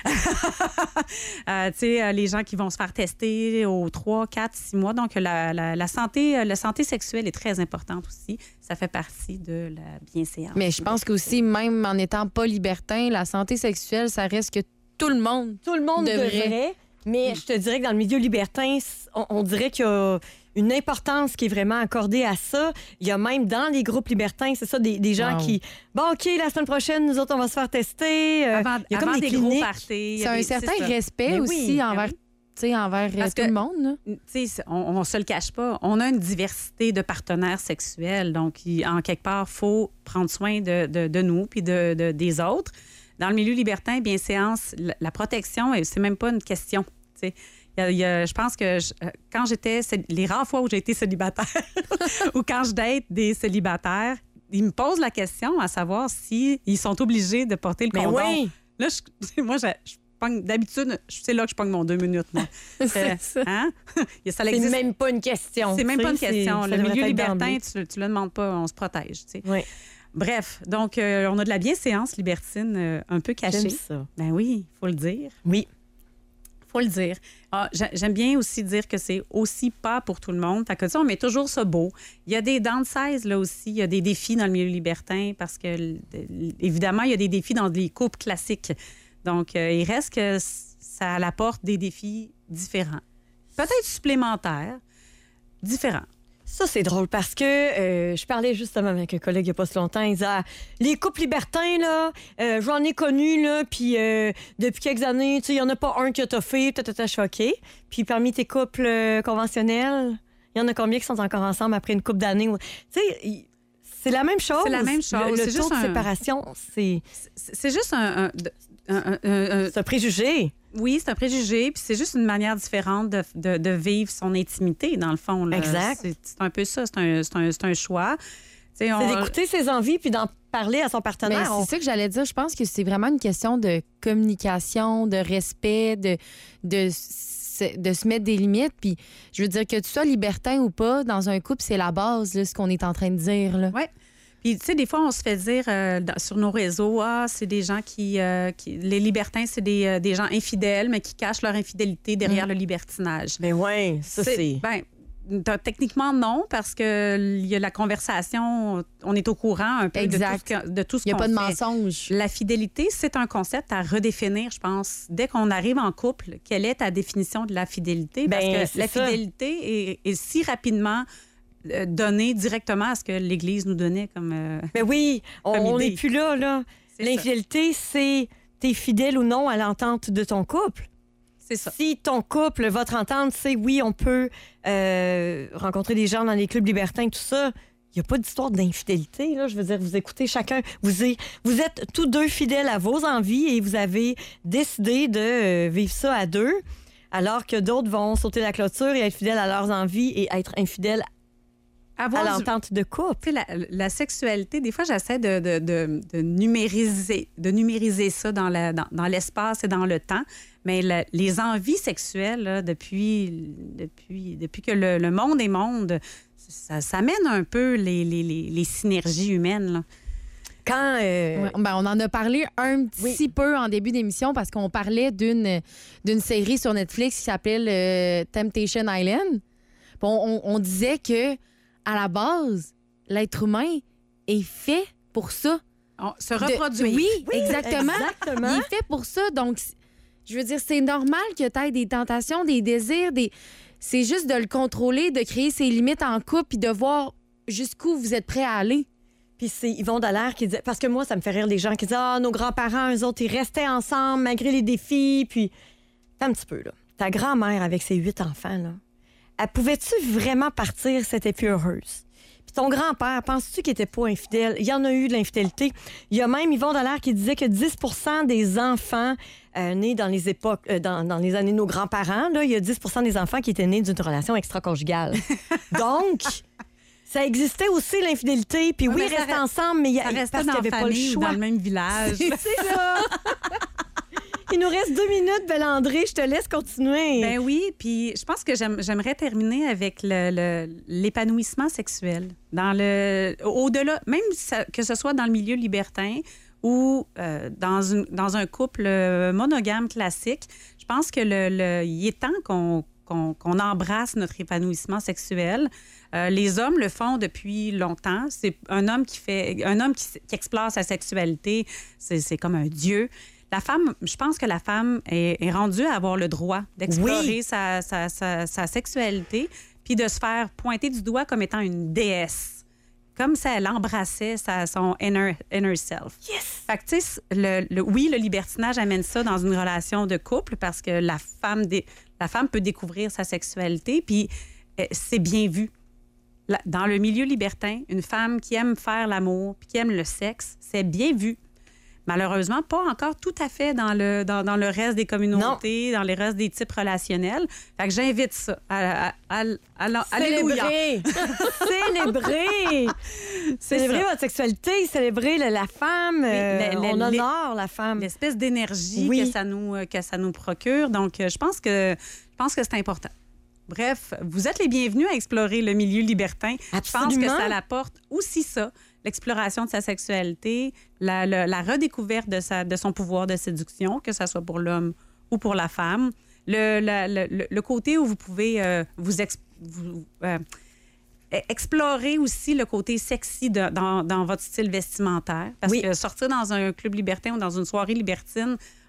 euh, tu sais, les gens qui vont se faire tester aux trois, quatre, six mois. Donc, la, la, la, santé, la santé sexuelle est très importante aussi. Ça fait partie de la bienséance. Mais je pense qu'aussi, même en étant pas libertin, la santé sexuelle, ça reste que tout le monde Tout le monde devrait. devrait mais je te dirais que dans le milieu libertin, on, on dirait qu'il y a une importance qui est vraiment accordée à ça. Il y a même dans les groupes libertins, c'est ça, des, des gens wow. qui... Bon, OK, la semaine prochaine, nous autres, on va se faire tester. Avant, il y a comme avant des, des gros parties. C'est un des, certain c'est respect mais aussi oui, envers... Oui. envers Parce tout que, le monde. On ne se le cache pas. On a une diversité de partenaires sexuels. Donc, il, en quelque part, il faut prendre soin de, de, de nous puis de, de, des autres. Dans le milieu libertin, bienséance, la, la protection, c'est même pas une question. Il y a, il y a, je pense que je, quand j'étais... Les rares fois où j'ai été célibataire ou quand je date des célibataires, ils me posent la question à savoir s'ils sont obligés de porter le condom. Mais oui! Là, je, moi, je... je d'habitude, c'est là que je pogne mon deux minutes. Moi. c'est ça. Hein? Ça c'est même pas une question. C'est même pas une question. Le milieu libertin, tu, tu le demandes pas, on se protège. Tu sais. Oui. Bref, donc, euh, on a de la bienséance libertine euh, un peu cachée. J'aime ça. Ben oui, il faut le dire. Oui. Il faut le dire. Ah, j'aime bien aussi dire que c'est aussi pas pour tout le monde. Fait que ça, on met toujours ça beau. Il y a des downsides, là aussi. Il y a des défis dans le milieu libertin parce que, évidemment, il y a des défis dans les couples classiques. Donc, euh, il reste que ça apporte des défis différents. Peut-être supplémentaires, différents. Ça, c'est drôle parce que euh, je parlais justement avec un collègue il n'y a pas si longtemps. Il disait ah, les couples libertins, là, euh, j'en ai connu, là, puis euh, depuis quelques années, tu sais, il n'y en a pas un qui a toffé, peut-être je suis OK. Puis parmi tes couples euh, conventionnels, il y en a combien qui sont encore ensemble après une couple d'années? Tu sais, c'est la même chose. C'est la même chose. Le, le c'est taux juste de un... séparation, c'est... C'est juste un... un, un, un, un... C'est un préjugé. Oui, c'est un préjugé, puis c'est juste une manière différente de, de, de vivre son intimité, dans le fond. Là. Exact. C'est, c'est un peu ça, c'est un, c'est un, c'est un choix. C'est on... d'écouter ses envies puis d'en parler à son partenaire. Mais c'est on... ça que j'allais dire. Je pense que c'est vraiment une question de communication, de respect, de, de, de se mettre des limites. Puis je veux dire que tu sois libertin ou pas, dans un couple, c'est la base, là, ce qu'on est en train de dire. Oui. Puis, tu sais, des fois, on se fait dire euh, dans, sur nos réseaux, ah, c'est des gens qui, euh, qui... Les libertins, c'est des, euh, des gens infidèles, mais qui cachent leur infidélité derrière mmh. le libertinage. Mais oui, ça, c'est... c'est... Ben, techniquement, non, parce qu'il y a la conversation, on est au courant un peu exact. de tout ce, de tout ce qu'on fait. Il n'y a pas de mensonge. La fidélité, c'est un concept à redéfinir, je pense. Dès qu'on arrive en couple, quelle est ta définition de la fidélité? Parce ben, que la ça. fidélité est, est si rapidement donnée directement à ce que l'Église nous donnait comme euh, ben oui, on n'est plus là. là. L'infidélité, c'est t'es fidèle ou non à l'entente de ton couple. C'est ça. Si ton couple, votre entente, c'est oui, on peut euh, rencontrer des gens dans les clubs libertins, tout ça, il n'y a pas d'histoire d'infidélité. Là. Je veux dire, vous écoutez chacun, vous êtes, vous êtes tous deux fidèles à vos envies et vous avez décidé de euh, vivre ça à deux, alors que d'autres vont sauter la clôture et être fidèles à leurs envies et être infidèles Avoir à l'entente du... de couple. La, la sexualité, des fois, j'essaie de, de, de, de, numériser, de numériser ça dans, la, dans, dans l'espace et dans le temps. Mais la, les envies sexuelles, là, depuis, depuis, depuis que le, le monde est monde, ça, ça mène un peu les, les, les, les synergies humaines. Là. Quand euh... ouais, ben on en a parlé un petit oui. peu en début d'émission parce qu'on parlait d'une, d'une série sur Netflix qui s'appelle euh, Temptation Island. Bon, on, on disait que à la base, l'être humain est fait pour ça. On se reproduire. De... Oui, oui, exactement. exactement. Il est fait pour ça. Donc, je veux dire, c'est normal que tu aies des tentations, des désirs, des... c'est juste de le contrôler, de créer ses limites en couple puis de voir jusqu'où vous êtes prêt à aller. Puis c'est Yvon Dallaire qui dit... Parce que moi, ça me fait rire les gens qui disent « Ah, nos grands-parents, eux autres, ils restaient ensemble malgré les défis. » Puis, un petit peu, là. Ta grand-mère avec ses huit enfants, là, elle pouvait-tu vraiment partir si elle était plus heureuse? Puis ton grand-père, penses-tu qu'il était pas infidèle? Il y en a eu de l'infidélité. Il y a même Yvon Dallaire qui disait que dix pour cent des enfants euh, nés dans les époques, euh, dans, dans les années de nos grands-parents, là, il y a dix pour cent des enfants qui étaient nés d'une relation extra-conjugale. Donc, ça existait aussi l'infidélité. Puis oui, oui ils restaient reste, ensemble, mais il y a, parce qu'il n'y avait pas le choix. Dans le même village. C'est ça! Il nous reste deux minutes, Belle-André. Je te laisse continuer. Ben oui, puis je pense que j'aime, j'aimerais terminer avec le, le, l'épanouissement sexuel. Dans le, au-delà, même ça, que ce soit dans le milieu libertin ou euh, dans, une, dans un couple monogame classique, je pense que le, le, il est temps qu'on, qu'on, qu'on embrasse notre épanouissement sexuel. Euh, les hommes le font depuis longtemps. C'est un homme qui fait, un homme qui, qui explore sa sexualité, c'est, c'est comme un dieu. La femme, je pense que la femme est, est rendue à avoir le droit d'explorer oui. sa, sa, sa, sa sexualité puis de se faire pointer du doigt comme étant une déesse. Comme si elle embrassait sa, son inner, inner self. Yes! Fait que, tu sais, le, le, oui, le libertinage amène ça dans une relation de couple parce que la femme, dé, la femme peut découvrir sa sexualité puis euh, c'est bien vu. La, dans le milieu libertin, une femme qui aime faire l'amour puis qui aime le sexe, c'est bien vu. Malheureusement, pas encore tout à fait dans le, dans, dans le reste des communautés, non. dans le reste des types relationnels. Fait que j'invite ça. À, à, à, à, célébrer! Célébrer! Célébrer votre sexualité, célébrer la, la femme. Oui, euh, les, les, on honore la femme. L'espèce d'énergie oui. que, ça nous, que ça nous procure. Donc, je pense que, je pense que c'est important. Bref, vous êtes les bienvenus à explorer le milieu libertin. Absolument. Je pense que ça l'apporte aussi ça. L'exploration de sa sexualité, la, la, la redécouverte de, sa, de son pouvoir de séduction, que ce soit pour l'homme ou pour la femme. Le, la, le, le côté où vous pouvez euh, vous, ex, vous euh, explorer aussi le côté sexy de, dans, dans votre style vestimentaire. Parce oui. que sortir dans un club libertin ou dans une soirée libertine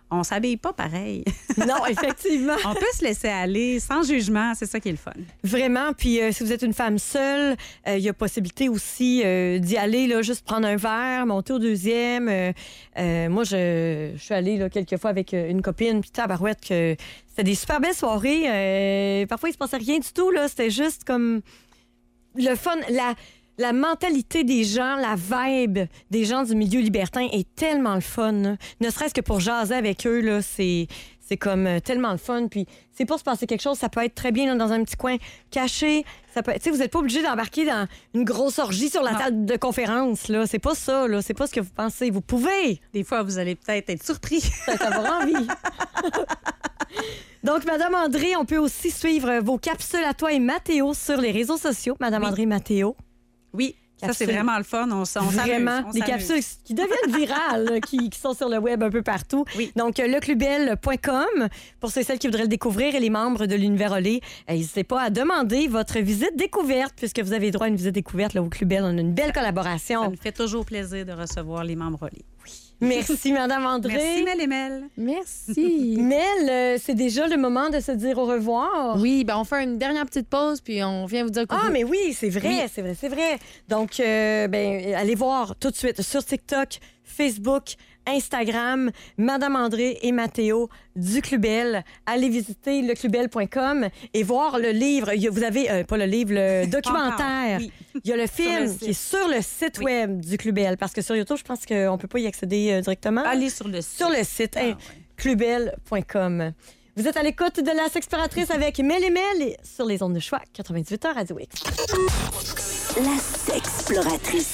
on s'habille pas pareil. Non, effectivement. On peut se laisser aller sans jugement, c'est ça qui est le fun. Vraiment, puis euh, si vous êtes une femme seule, il euh, y a possibilité aussi euh, d'y aller, là, juste prendre un verre, monter au deuxième. Euh, euh, moi, je, je suis allée là, quelques fois avec une copine, puis tabarouette, que c'était des super belles soirées. Euh, parfois, il se passait rien du tout, là. C'était juste comme le fun, la... La mentalité des gens, la vibe des gens du milieu libertin est tellement le fun. Là. Ne serait-ce que pour jaser avec eux, là, c'est, c'est comme tellement le fun. Puis c'est pour se passer quelque chose, ça peut être très bien là, dans un petit coin caché. Ça peut, vous n'êtes pas obligé d'embarquer dans une grosse orgie sur la non. table de conférence. Là. C'est pas ça. Là. C'est pas ce que vous pensez. Vous pouvez. Des fois, vous allez peut-être être surpris. Peut-être avoir envie. Donc, Madame André, on peut aussi suivre vos capsules à toi et Mathéo sur les réseaux sociaux. Madame oui. André Mathéo. Oui, capsules. Ça, c'est vraiment le fun. On, on Vraiment, on des capsules qui deviennent virales, qui, qui sont sur le web un peu partout. Oui. Donc, le clubel point com, pour ceux et celles qui voudraient le découvrir, et les membres de l'Univers Olé, n'hésitez pas à demander votre visite découverte, puisque vous avez droit à une visite découverte là, au Clubel. On a une belle collaboration. Ça nous fait toujours plaisir de recevoir les membres Olé. Oui. Merci, Madame André. Merci, Mel et Mel. Merci. Mel, euh, c'est déjà le moment de se dire au revoir. Oui, ben on fait une dernière petite pause, puis on vient vous dire coucou. Ah, mais oui, c'est vrai, oui. c'est vrai, c'est vrai. Donc, euh, ben, allez voir tout de suite sur TikTok, Facebook, Instagram, Madame André et Mathéo du Clubel. Allez visiter le clubel point com et voir le livre. Vous avez, euh, pas le livre, le documentaire. Oui. Il y a le film le qui est sur le site oui. web du Clubel. Parce que sur YouTube, je pense qu'on ne peut pas y accéder euh, directement. Allez sur le site. Sur le site, ah, hein, ouais. clubel point com. Vous êtes à l'écoute de La Sexploratrice avec Mel et Mel sur les ondes de choix, quatre-vingt-dix-huit heures Radio X. La Sexploratrice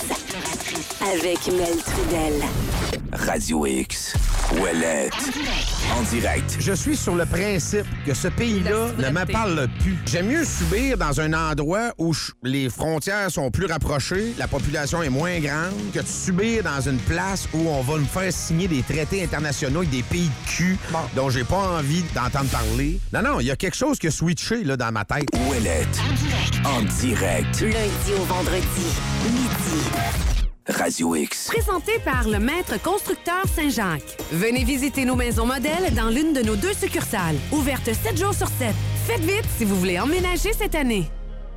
avec Mel Trudel. Radio X. Ouellette. En direct. Je suis sur le principe que ce pays-là ne me parle plus. J'aime mieux subir dans un endroit où je, les frontières sont plus rapprochées, la population est moins grande, que de subir dans une place où on va me faire signer des traités internationaux avec des pays de cul bon. dont j'ai pas envie d'entendre parler. Non, non, il y a quelque chose qui a switché là, dans ma tête. Ouellette. En direct. Lundi au vendredi, midi. Radio X. Présenté par le Maître Constructeur Saint-Jacques. Venez visiter nos maisons modèles dans l'une de nos deux succursales. Ouvertes sept jours sur sept. Faites vite si vous voulez emménager cette année.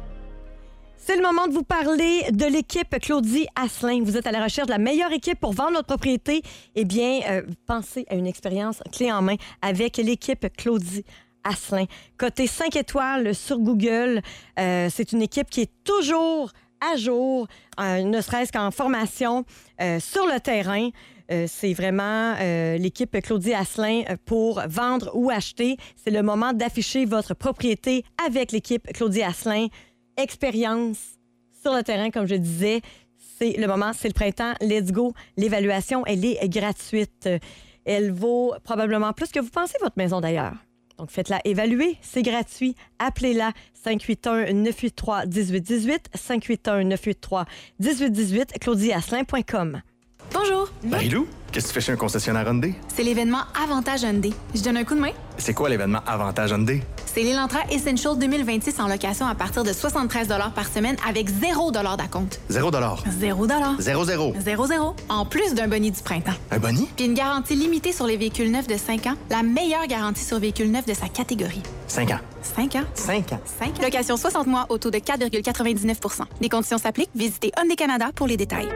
C'est le moment de vous parler de l'équipe Claudie Asselin. Vous êtes à la recherche de la meilleure équipe pour vendre votre propriété? Eh bien, euh, pensez à une expérience clé en main avec l'équipe Claudie Asselin. Coté cinq étoiles sur Google, euh, c'est une équipe qui est toujours à jour, euh, ne serait-ce qu'en formation euh, sur le terrain. Euh, c'est vraiment euh, l'équipe Claudie Asselin pour vendre ou acheter. C'est le moment d'afficher votre propriété avec l'équipe Claudie Asselin. Expérience sur le terrain, comme je disais. C'est le moment, c'est le printemps. Let's go. L'évaluation, elle est gratuite. Elle vaut probablement plus que vous pensez, votre maison d'ailleurs. Donc, faites-la évaluer. C'est gratuit. Appelez-la cinq huit un, neuf huit trois, un huit un huit, cinq huit un, neuf huit trois, un huit un huit, claudie asselin point com. Bonjour. Marie-Lou, qu'est-ce que tu fais chez un concessionnaire Hyundai? C'est l'événement Avantage Hyundai. Je donne un coup de main? C'est quoi l'événement Avantage Hyundai? C'est l'Elantra Essential deux mille vingt-six en location à partir de soixante-treize dollars par semaine avec zéro dollar d'acompte. Zéro dollar. Zéro dollar. Zéro zéro. Zéro zéro. En plus d'un boni du printemps. Un boni? Puis une garantie limitée sur les véhicules neufs de cinq ans. La meilleure garantie sur véhicules neufs de sa catégorie. cinq ans. cinq ans. cinq ans. cinq ans. Location soixante mois au taux de quatre virgule quatre-vingt-dix-neuf pour cent. Les conditions s'appliquent. Visitez Hyundai Canada pour les détails.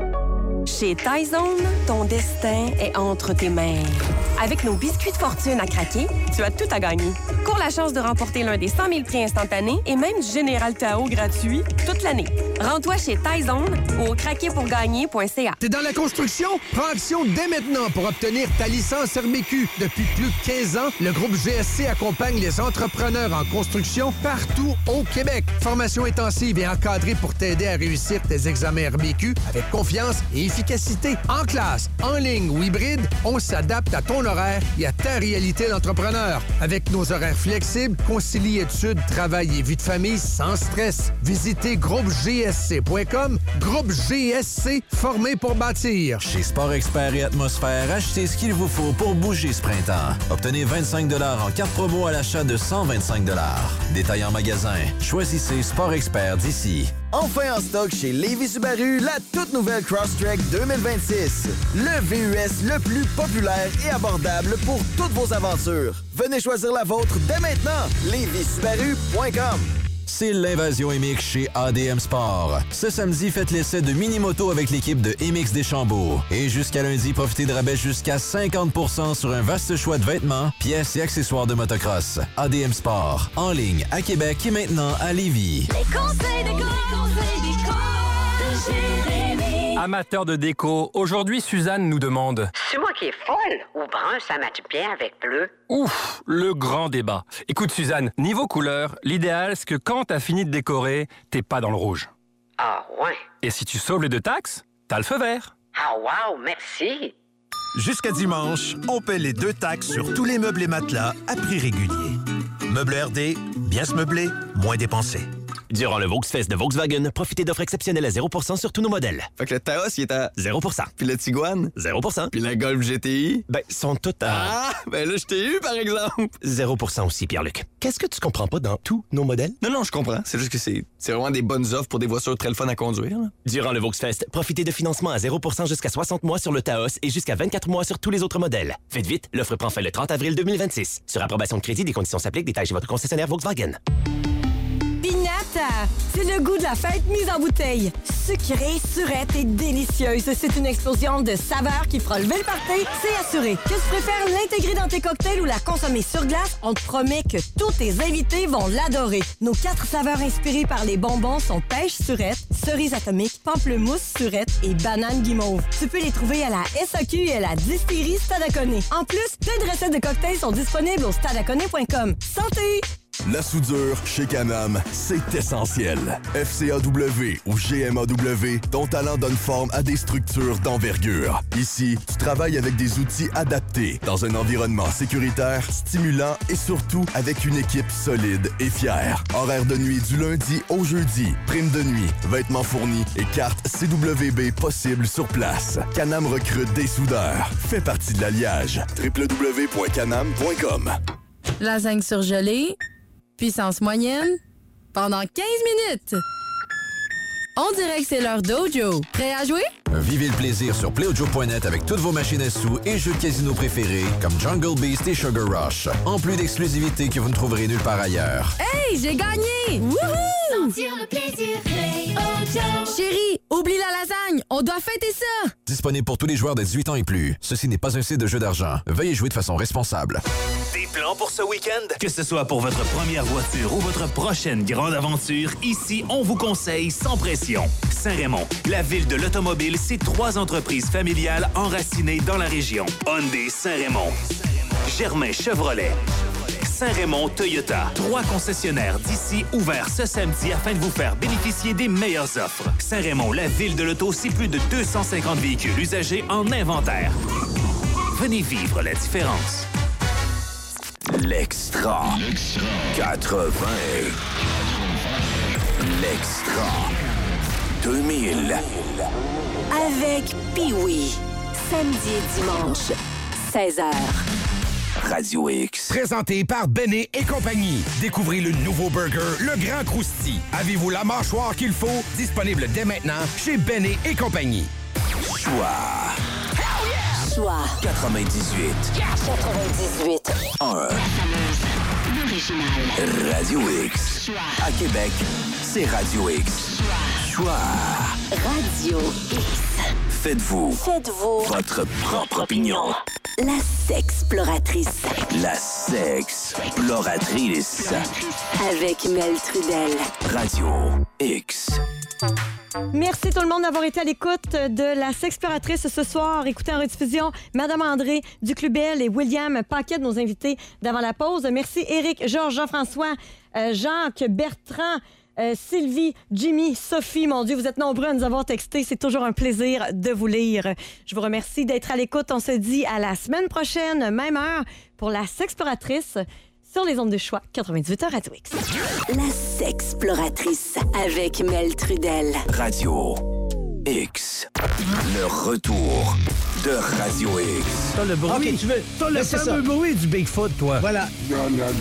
Chez Tyzone, ton destin est entre tes mains. Avec nos biscuits de fortune à craquer, tu as tout à gagner. Cours la chance de remporter l'un des cent mille prix instantanés et même du Général Tao gratuit toute l'année. Rends-toi chez Tyzone ou au craquer pour gagner point c a. T'es dans la construction? Prends action dès maintenant pour obtenir ta licence R M Q. Depuis plus de quinze ans, le groupe G S C accompagne les entrepreneurs en construction partout au Québec. Formation intensive et encadrée pour t'aider à réussir tes examens R M Q avec confiance et efficacité. En classe, en ligne ou hybride, on s'adapte à ton horaire et à ta réalité d'entrepreneur. Avec nos horaires flexibles, concilie études, travail et vie de famille sans stress. Visitez groupe G S C point com. Groupe G S C, formé pour bâtir. Chez Sport Expert et Atmosphère, achetez ce qu'il vous faut pour bouger ce printemps. Obtenez vingt-cinq dollars en carte promo à l'achat de cent vingt-cinq dollars. Détail en magasin. Choisissez Sport Expert d'ici. Enfin en stock chez Lévis Subaru, la toute nouvelle Crosstrek deux mille vingt-six. Le V U S le plus populaire et abordable pour toutes vos aventures. Venez choisir la vôtre dès maintenant. lévis subaru point com. C'est l'invasion M X chez A D M Sport. Ce samedi, faites l'essai de mini-moto avec l'équipe de M X Deschambault. Et jusqu'à lundi, profitez de rabais jusqu'à cinquante pour cent sur un vaste choix de vêtements, pièces et accessoires de motocross. A D M Sport, en ligne à Québec et maintenant à Lévis. Les conseils déco, les conseils déco de Jérémy. Amateur de déco, aujourd'hui, Suzanne nous demande... C'est moi qui est folle ou brun, ça matche bien avec bleu? Ouf, le grand débat. Écoute, Suzanne, niveau couleur, l'idéal, c'est que quand t'as fini de décorer, t'es pas dans le rouge. Ah ouais? Et si tu sauves les deux taxes, t'as le feu vert. Ah wow, merci! Jusqu'à dimanche, on paie les deux taxes sur tous les meubles et matelas à prix régulier. Meubles R D, bien se meubler, moins dépenser. Durant le Volksfest de Volkswagen, profitez d'offres exceptionnelles à zéro pour cent sur tous nos modèles. Fait que le Taos, il est à zéro pour cent. Puis le Tiguan? zéro pour cent. Puis la Golf G T I? Ben, sont toutes à... Ah! Ben là, je t'ai eu, par exemple! zéro pour cent aussi, Pierre-Luc. Qu'est-ce que tu comprends pas dans tous nos modèles? Non, non, je comprends. C'est juste que c'est c'est vraiment des bonnes offres pour des voitures très le fun à conduire. Là. Durant le Volksfest, profitez de financement à zéro pour cent jusqu'à soixante mois sur le Taos et jusqu'à vingt-quatre mois sur tous les autres modèles. Faites vite, l'offre prend fin le trente avril deux mille vingt-six. Sur approbation de crédit, des conditions s'appliquent. Détails chez votre concessionnaire Volkswagen. Pignata, c'est le goût de la fête mise en bouteille. Sucrée, surette et délicieuse. C'est une explosion de saveurs qui fera lever le party, c'est assuré. Que tu préfères l'intégrer dans tes cocktails ou la consommer sur glace, on te promet que tous tes invités vont l'adorer. Nos quatre saveurs inspirées par les bonbons sont pêche surette, cerise atomique, pamplemousse surette et banane guimauve. Tu peux les trouver à la S A Q et à la distillerie Stadaconé. En plus, plein de recettes de cocktails sont disponibles au stadaconé point com. Santé! La soudure chez Canam, c'est essentiel. F C A W ou G M A W, ton talent donne forme à des structures d'envergure. Ici, tu travailles avec des outils adaptés, dans un environnement sécuritaire, stimulant et surtout avec une équipe solide et fière. Horaire de nuit du lundi au jeudi, prime de nuit, vêtements fournis et carte C W B possible sur place. Canam recrute des soudeurs. Fais partie de l'alliage. w w w point canam point com. Lasagne surgelée, puissance moyenne, pendant quinze minutes. On dirait que c'est l'heure d'Ojo. Prêt à jouer? Vivez le plaisir sur play ojo point net avec toutes vos machines à sous et jeux de casino préférés comme Jungle Beast et Sugar Rush. En plus d'exclusivités que vous ne trouverez nulle part ailleurs. Hey, j'ai gagné! Wouhou! Sentir le plaisir, Play Ojo. Chérie, oublie la lasagne, on doit fêter ça! Disponible pour tous les joueurs de dix-huit ans et plus. Ceci n'est pas un site de jeu d'argent. Veuillez jouer de façon responsable. Des plans pour ce week-end? Que ce soit pour votre première voiture ou votre prochaine grande aventure, ici, on vous conseille sans pression. Saint-Raymond, la ville de l'automobile, c'est trois entreprises familiales enracinées dans la région. Hyundai Saint-Raymond, Germain Chevrolet, Saint-Raymond Toyota. Trois concessionnaires d'ici ouverts ce samedi afin de vous faire bénéficier des meilleures offres. Saint-Raymond, la ville de l'auto, c'est plus de deux cent cinquante véhicules usagés en inventaire. Venez vivre la différence. L'Extra. quatre-vingts. L'Extra. deux mille. Avec Pee-Wee. Samedi et dimanche, seize heures. Radio X. Présenté par Béné et compagnie. Découvrez le nouveau burger, le Grand Crousti. Avez-vous la mâchoire qu'il faut? Disponible dès maintenant chez Béné et compagnie. Choix. Choix. quatre-vingt-dix-huit. quatre-vingt-dix-huit. un. L'original. Radio X. À Québec, c'est Radio X. Choix. Radio X. Faites-vous. Faites-vous. Votre propre opinion. La sexploratrice. La sexploratrice. Avec Mel Trudel. Radio X. Merci tout le monde d'avoir été à l'écoute de la Sexploratrice ce soir. Écoutez en rediffusion Madame André du Club Bell et William Paquet, nos invités d'avant la pause. Merci Éric, Georges, Jean-François, euh, Jacques, Bertrand, euh, Sylvie, Jimmy, Sophie. Mon Dieu, vous êtes nombreux à nous avoir texté. C'est toujours un plaisir de vous lire. Je vous remercie d'être à l'écoute. On se dit à la semaine prochaine, même heure, pour la Sexploratrice. Sur les ondes de choix, quatre-vingt-dix-huit heures Radio X. La sexploratrice avec Mel Trudel. Radio X. Le retour de Radio X. T'as le bruit. OK, tu veux. T'as le c'est fameux ça. bruit du Bigfoot, toi. Voilà.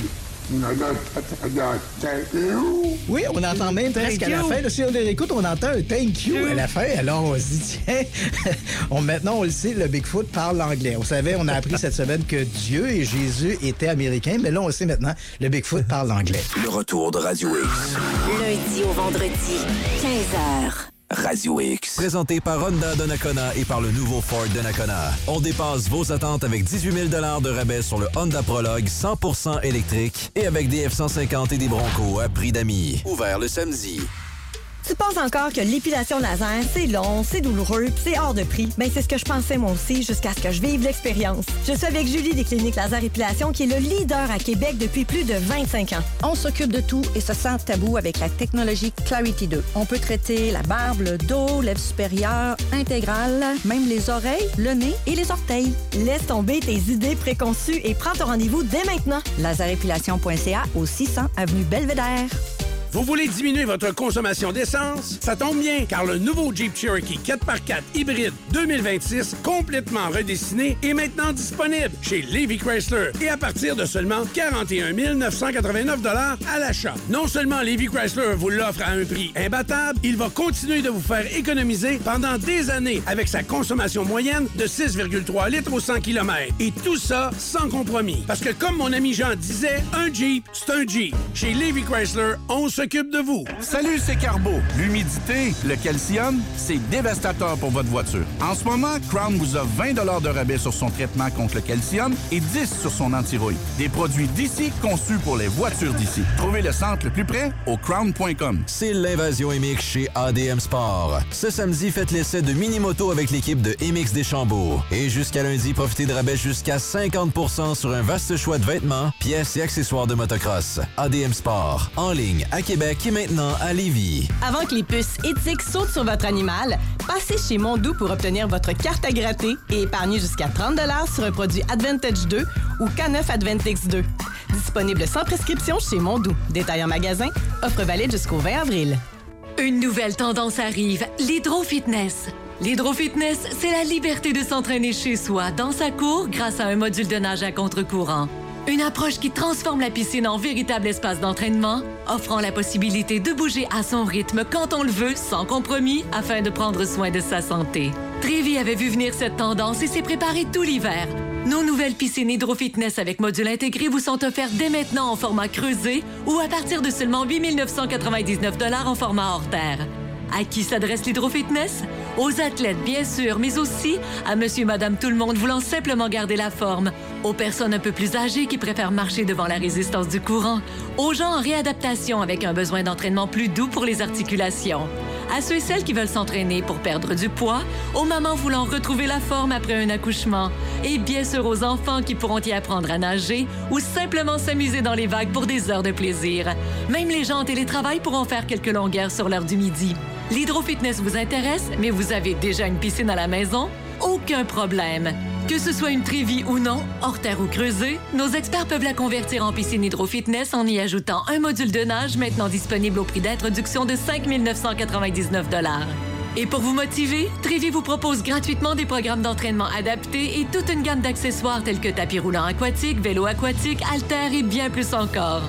Oui, on entend même presque à la fin. Là, si on écoute, on entend un thank you à la fin. Alors, on se dit, tiens, on, maintenant, on le sait, le Bigfoot parle l'anglais. On savait, on a appris cette semaine que Dieu et Jésus étaient américains, mais là, on le sait maintenant, le Bigfoot parle l'anglais. Le retour de Radio X. Lundi au vendredi, quinze heures. Radio X. Présenté par Honda Donnacona et par le nouveau Ford Donnacona. On dépasse vos attentes avec dix-huit mille dollars de rabais sur le Honda Prologue cent pour cent électrique et avec des F cent cinquante et des Broncos à prix d'amis. Ouvert le samedi. Tu penses encore que l'épilation laser, c'est long, c'est douloureux, puis c'est hors de prix? Ben c'est ce que je pensais moi aussi, jusqu'à ce que je vive l'expérience. Je suis avec Julie des Cliniques Laser Épilation, qui est le leader à Québec depuis plus de vingt-cinq ans. On s'occupe de tout et se sent tabou avec la technologie Clarity deux. On peut traiter la barbe, le dos, lèvres supérieures, intégrale, même les oreilles, le nez et les orteils. Laisse tomber tes idées préconçues et prends ton rendez-vous dès maintenant. laserépilation point c a au six cents avenue Belvédère. Vous voulez diminuer votre consommation d'essence? Ça tombe bien, car le nouveau Jeep Cherokee quatre par quatre hybride deux mille vingt-six, complètement redessiné, est maintenant disponible chez Levy Chrysler et à partir de seulement quarante et un mille neuf cent quatre-vingt-neuf dollars à l'achat. Non seulement Levy Chrysler vous l'offre à un prix imbattable, il va continuer de vous faire économiser pendant des années avec sa consommation moyenne de six virgule trois litres au cent kilomètres. Et tout ça sans compromis. Parce que comme mon ami Jean disait, un Jeep, c'est un Jeep. Chez Levy Chrysler, on s'occupe de vous. Salut, c'est Carbo. L'humidité, le calcium, c'est dévastateur pour votre voiture. En ce moment, Crown vous offre vingt dollars de rabais sur son traitement contre le calcium et dix sur son anti-rouille. Des produits d'ici conçus pour les voitures d'ici. Trouvez le centre le plus près au crown point com. C'est l'invasion M X chez A D M Sport. Ce samedi, faites l'essai de mini-moto avec l'équipe de M X Deschambault. Et jusqu'à lundi, profitez de rabais jusqu'à cinquante pour cent sur un vaste choix de vêtements, pièces et accessoires de motocross. A D M Sport, en ligne à Québec et maintenant à Lévis. Avant que les puces éthiques sautent sur votre animal, passez chez Mondou pour obtenir votre carte à gratter et épargner jusqu'à trente dollars sur un produit Advantage deux ou K neuf Advantix deux. Disponible sans prescription chez Mondou. Détail en magasin. Offre valide jusqu'au vingt avril. Une nouvelle tendance arrive, l'hydro-fitness. L'hydro-fitness, c'est la liberté de s'entraîner chez soi, dans sa cour, grâce à un module de nage à contre-courant. Une approche qui transforme la piscine en véritable espace d'entraînement, offrant la possibilité de bouger à son rythme quand on le veut, sans compromis, afin de prendre soin de sa santé. Trévi avait vu venir cette tendance et s'est préparé tout l'hiver. Nos nouvelles piscines hydro-fitness avec module intégré vous sont offertes dès maintenant en format creusé ou à partir de seulement huit mille neuf cent quatre-vingt-dix-neuf dollars en format hors terre. À qui s'adresse l'hydro-fitness? Aux athlètes, bien sûr, mais aussi à monsieur et madame tout le monde voulant simplement garder la forme, aux personnes un peu plus âgées qui préfèrent marcher devant la résistance du courant, aux gens en réadaptation avec un besoin d'entraînement plus doux pour les articulations, à ceux et celles qui veulent s'entraîner pour perdre du poids, aux mamans voulant retrouver la forme après un accouchement, et bien sûr aux enfants qui pourront y apprendre à nager ou simplement s'amuser dans les vagues pour des heures de plaisir. Même les gens en télétravail pourront faire quelques longueurs sur l'heure du midi. L'hydro-fitness vous intéresse, mais vous avez déjà une piscine à la maison? Aucun problème. Que ce soit une Trévi ou non, hors terre ou creusée, nos experts peuvent la convertir en piscine hydro-fitness en y ajoutant un module de nage maintenant disponible au prix d'introduction de cinq mille neuf cent quatre-vingt-dix-neuf dollars. Et pour vous motiver, Trévi vous propose gratuitement des programmes d'entraînement adaptés et toute une gamme d'accessoires tels que tapis roulant aquatique, vélo aquatique, haltères et bien plus encore.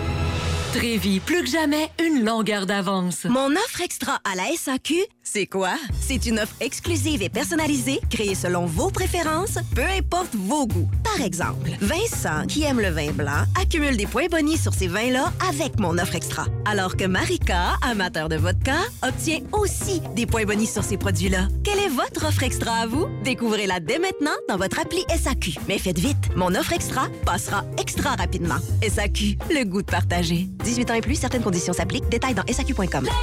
Trévi, plus que jamais, une longueur d'avance. Mon offre extra à la S A Q, c'est quoi? C'est une offre exclusive et personnalisée, créée selon vos préférences, peu importe vos goûts. Par exemple, Vincent, qui aime le vin blanc, accumule des points bonus sur ces vins-là avec mon offre extra. Alors que Marika, amateur de vodka, obtient aussi des points bonus sur ces produits-là. Quelle est votre offre extra à vous? Découvrez-la dès maintenant dans votre appli S A Q. Mais faites vite, mon offre extra passera extra rapidement. S A Q, le goût de partager. dix-huit ans et plus, certaines conditions s'appliquent. Détails dans S A Q point com.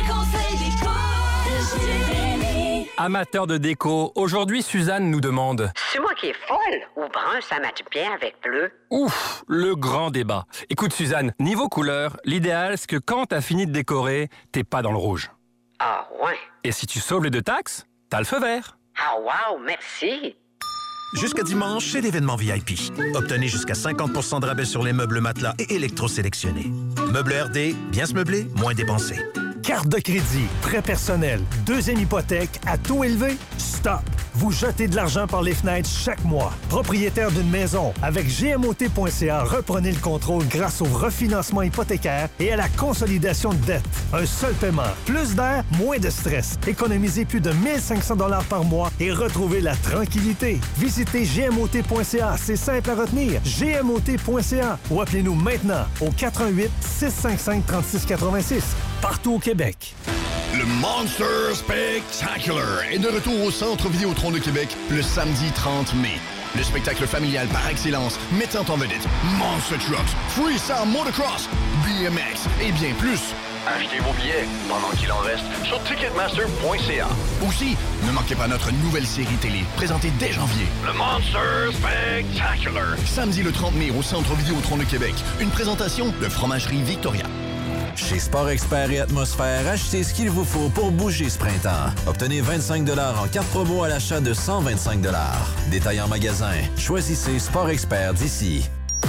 Amateur de déco, aujourd'hui, Suzanne nous demande... C'est moi qui est folle ou brun, ça matche bien avec bleu? Ouf, le grand débat. Écoute, Suzanne, niveau couleur, l'idéal, c'est que quand t'as fini de décorer, t'es pas dans le rouge. Ah ouais? Et si tu sauves les deux taxes, t'as le feu vert. Ah wow, merci! Jusqu'à dimanche, c'est l'événement V I P. Obtenez jusqu'à cinquante pour cent de rabais sur les meubles matelas et électrosélectionnés. Meubles R D, bien se meubler, moins dépenser. Carte de crédit, prêt personnel, deuxième hypothèque à taux élevé? Stop! Vous jetez de l'argent par les fenêtres chaque mois. Propriétaire d'une maison, avec G M O T point C A, reprenez le contrôle grâce au refinancement hypothécaire et à la consolidation de dettes. Un seul paiement, plus d'air, moins de stress. Économisez plus de mille cinq cents dollars par mois et retrouvez la tranquillité. Visitez G M O T point C A, c'est simple à retenir. G M O T point C A ou appelez-nous maintenant au quatre un huit, six cinq cinq, trois six huit six, partout au Québec. Le Monster Spectacular est de retour au Centre Vidéotron de Québec le samedi trente mai. Le spectacle familial par excellence mettant en vedette Monster Trucks, Freestyle Motocross, B M X et bien plus. Achetez vos billets pendant qu'il en reste sur ticketmaster point c a. Aussi, ne manquez pas notre nouvelle série télé présentée dès janvier. Le Monster Spectacular. Samedi le trente mai au Centre Vidéotron de Québec. Une présentation de Fromagerie Victoria. Chez Sport Expert et Atmosphère, achetez ce qu'il vous faut pour bouger ce printemps. Obtenez vingt-cinq dollars en carte promo à l'achat de cent vingt-cinq dollars. Détail en magasin. Choisissez Sport Expert d'ici.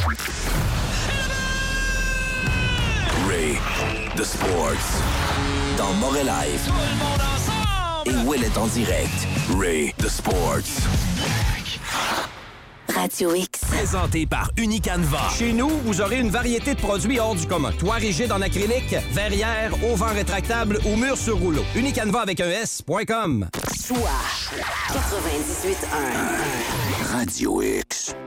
Ray, The Sports. Dans Morel Live. Et Will est en direct. Ray, The Sports. Radio X. Présenté par Unicanva. Chez nous, vous aurez une variété de produits hors du commun. Toit rigide en acrylique, verrière, auvent rétractable ou mur sur rouleau. Unicanva avec un S point com. Choix quatre-vingt-dix-huit un. Radio X.